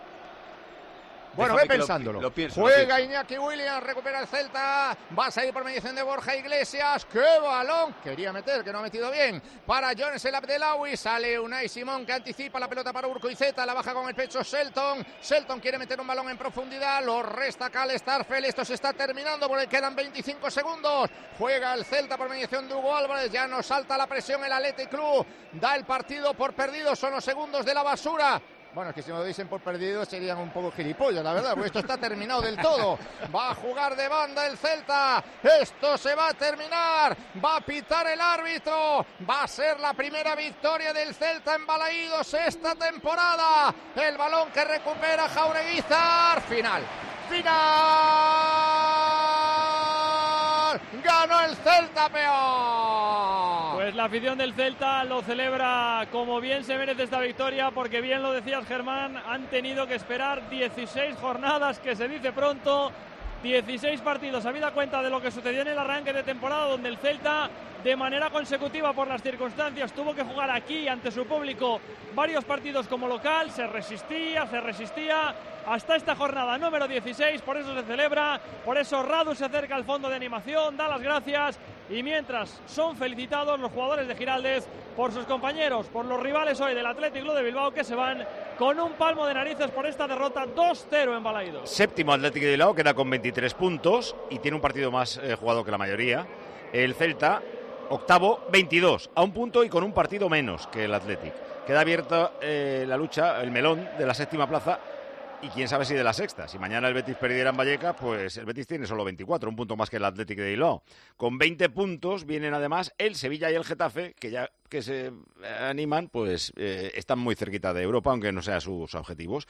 Bueno, ve pensándolo. Lo pienso. Juega Iñaki Williams, recupera el Celta. Va a salir por mediación de Borja Iglesias. ¡Qué balón! Quería meter, que no ha metido bien. Para Jones el Abdelawi. Sale Unai Simón, que anticipa la pelota para Urcoizeta. La baja con el pecho Shelton. Shelton quiere meter un balón en profundidad. Lo resta Cale Starfel. Esto se está terminando porque quedan 25 segundos. Juega el Celta por mediación de Hugo Álvarez. Ya no salta la presión el Athletic Club. Da el partido por perdido. Son los segundos de la basura. Bueno, es que si me lo dicen por perdido serían un poco gilipollas, la verdad, porque esto está terminado del todo. Va a jugar de banda el Celta. Esto se va a terminar. Va a pitar el árbitro. Va a ser la primera victoria del Celta en Balaídos esta temporada. El balón que recupera Jaureguizar. Final. ¡Ganó el Celta, peor! Pues la afición del Celta lo celebra como bien se merece esta victoria, porque bien lo decías, Germán, han tenido que esperar 16 jornadas, que se dice pronto, 16 partidos, habida cuenta de lo que sucedió en el arranque de temporada, donde el Celta, de manera consecutiva por las circunstancias, tuvo que jugar aquí ante su público varios partidos como local, se resistía, hasta esta jornada número 16, por eso se celebra, por eso Radu se acerca al fondo de animación, da las gracias, y mientras son felicitados los jugadores de Giraldez por sus compañeros, por los rivales hoy del Athletic Club de Bilbao, que se van con un palmo de narices por esta derrota 2-0 en Balaídos. Séptimo Athletic de Bilbao, queda con 23 puntos y tiene un partido más jugado que la mayoría. El Celta, octavo, 22, a un punto y con un partido menos que el Athletic. Queda abierta la lucha, el melón de la séptima plaza, y quién sabe si de la sexta. Si mañana el Betis perdiera en Vallecas, pues el Betis tiene solo 24, un punto más que el Athletic de Bilbao. Con 20 puntos vienen además el Sevilla y el Getafe, que ya que se animan, pues están muy cerquita de Europa, aunque no sean sus objetivos.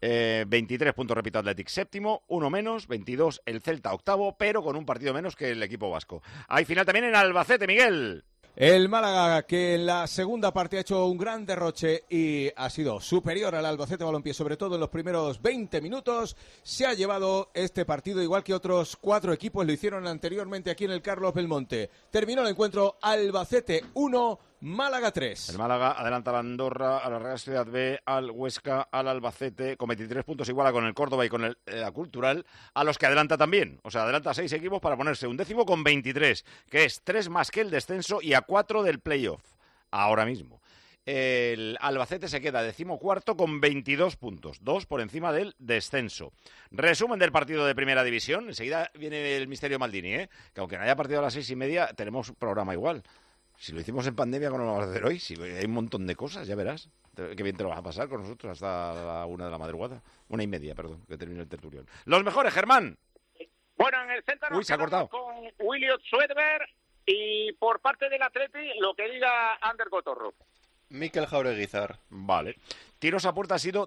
23 puntos, repito, Athletic séptimo, uno menos, 22 el Celta octavo, pero con un partido menos que el equipo vasco. Hay final también en Albacete, Miguel. El Málaga, que en la segunda parte ha hecho un gran derroche y ha sido superior al Albacete Balompié, sobre todo en los primeros 20 minutos, se ha llevado este partido, igual que otros 4 equipos lo hicieron anteriormente aquí en el Carlos Belmonte. Terminó el encuentro Albacete 1, Málaga 3. El Málaga adelanta a la Andorra, a la Real Sociedad B, al Huesca, al Albacete, con 23 puntos, iguala con el Córdoba y con la Cultural, a los que adelanta también. O sea, adelanta a 6 equipos para ponerse un décimo con 23, que es 3 más que el descenso y a 4 del playoff, ahora mismo. El Albacete se queda decimocuarto con 22 puntos, 2 por encima del descenso. Resumen del partido de Primera División. Enseguida viene el misterio Maldini, que aunque no haya partido a las 6:30, tenemos programa igual. Si lo hicimos en pandemia, ¿cómo lo vamos a hacer hoy? Si hay un montón de cosas, ya verás. Qué bien te lo vas a pasar con nosotros hasta la 1 de la madrugada. 1:30, perdón, que termine el tertulión. Los mejores, Germán. Bueno, en el Celta nos quedamos con Williot Swedberg y por parte del Atleti lo que diga Ander Cotorro. Mikel Jaureguizar. Vale. Tiros a puerta ha sido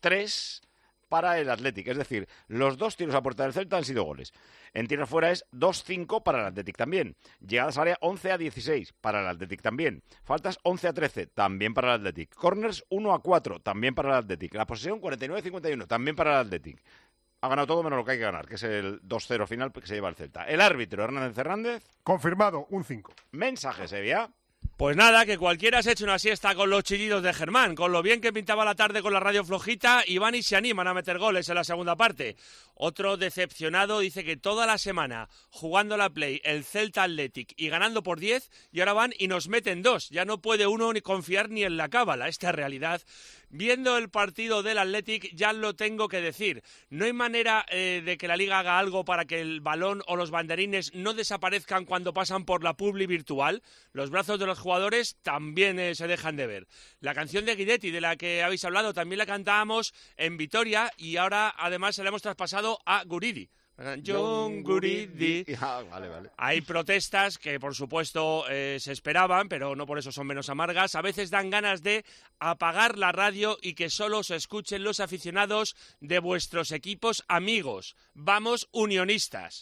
2-3 para el Athletic, es decir, los 2 tiros a puerta del Celta han sido goles. En tiros fuera es 2-5 para el Athletic también. Llegadas a área 11-16 para el Athletic también. Faltas 11-13 también para el Athletic. Corners 1-4 también para el Athletic. La posesión 49-51 también para el Athletic. Ha ganado todo menos lo que hay que ganar, que es el 2-0 final que se lleva el Celta. El árbitro, Hernández. Confirmado, un 5. Mensaje, Sevilla. Pues nada, que cualquiera se eche una siesta con los chillidos de Germán. Con lo bien que pintaba la tarde con la radio flojita, y van y se animan a meter goles en la segunda parte. Otro decepcionado dice que toda la semana jugando la Play el Celta Athletic y ganando por 10, y ahora van y nos meten 2. Ya no puede uno ni confiar ni en la cábala. Esta realidad, viendo el partido del Athletic, ya lo tengo que decir. No hay manera de que la Liga haga algo para que el balón o los banderines no desaparezcan cuando pasan por la publi virtual. Los brazos de los jugadores también se dejan de ver. La canción de Guidetti, de la que habéis hablado, también la cantábamos en Vitoria, y ahora además se la hemos traspasado a Guridi. John Guridi. Vale. Hay protestas que por supuesto se esperaban, pero no por eso son menos amargas. A veces dan ganas de apagar la radio y que solo se escuchen los aficionados de vuestros equipos amigos. Vamos, unionistas.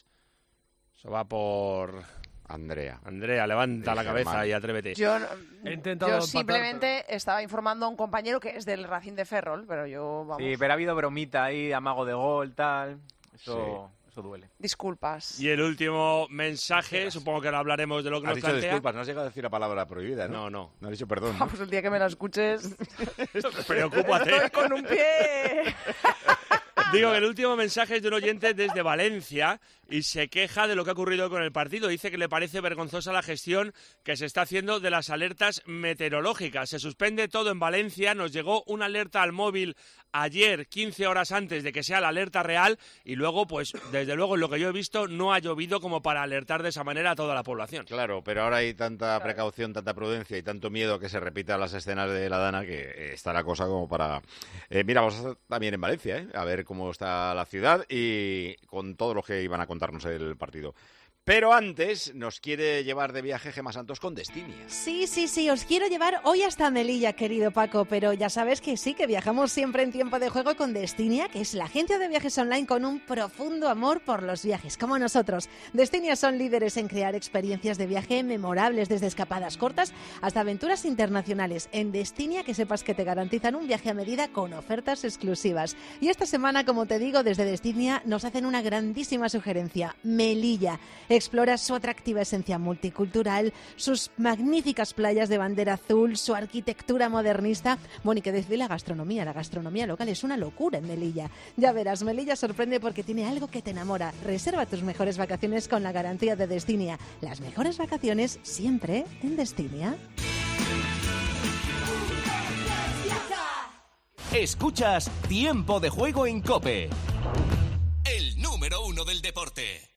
Eso va por Andrea, levanta la cabeza y atrévete. Yo simplemente estaba informando a un compañero que es del Racing de Ferrol, pero yo, vamos... Sí, pero ha habido bromita ahí, amago de gol, tal... Eso duele. Disculpas. Y el último mensaje, supongo que ahora hablaremos de lo que nos plantea. Has dicho disculpas, no has llegado a decir la palabra prohibida, ¿no? No. No has dicho perdón. Pues el día que me la escuches... Preocúpate. Estoy con un pie. Digo que el último mensaje es de un oyente desde Valencia y se queja de lo que ha ocurrido con el partido. Dice que le parece vergonzosa la gestión que se está haciendo de las alertas meteorológicas. Se suspende todo en Valencia, nos llegó una alerta al móvil ayer, 15 horas antes de que sea la alerta real, y luego, pues, desde luego, en lo que yo he visto, no ha llovido como para alertar de esa manera a toda la población. Claro, pero ahora hay tanta precaución, tanta prudencia y tanto miedo que se repitan las escenas de la Dana que está la cosa como para... mira, vamos a estar también en Valencia, a ver cómo está la ciudad y con todo lo que iban a contarnos el partido. Pero antes nos quiere llevar de viaje Gemma Santos con Destinia. Sí, os quiero llevar hoy hasta Melilla, querido Paco, pero ya sabes que sí, que viajamos siempre en tiempo de juego con Destinia, que es la agencia de viajes online con un profundo amor por los viajes, como nosotros. Destinia son líderes en crear experiencias de viaje memorables, desde escapadas cortas hasta aventuras internacionales. En Destinia, que sepas que te garantizan un viaje a medida con ofertas exclusivas. Y esta semana, como te digo, desde Destinia nos hacen una grandísima sugerencia: Melilla. Explora su atractiva esencia multicultural, sus magníficas playas de bandera azul, su arquitectura modernista. Bueno, y que decir la gastronomía local es una locura en Melilla. Ya verás, Melilla sorprende porque tiene algo que te enamora. Reserva tus mejores vacaciones con la garantía de Destinia. Las mejores vacaciones siempre en Destinia. Escuchas Tiempo de Juego en COPE. El número 1 del deporte.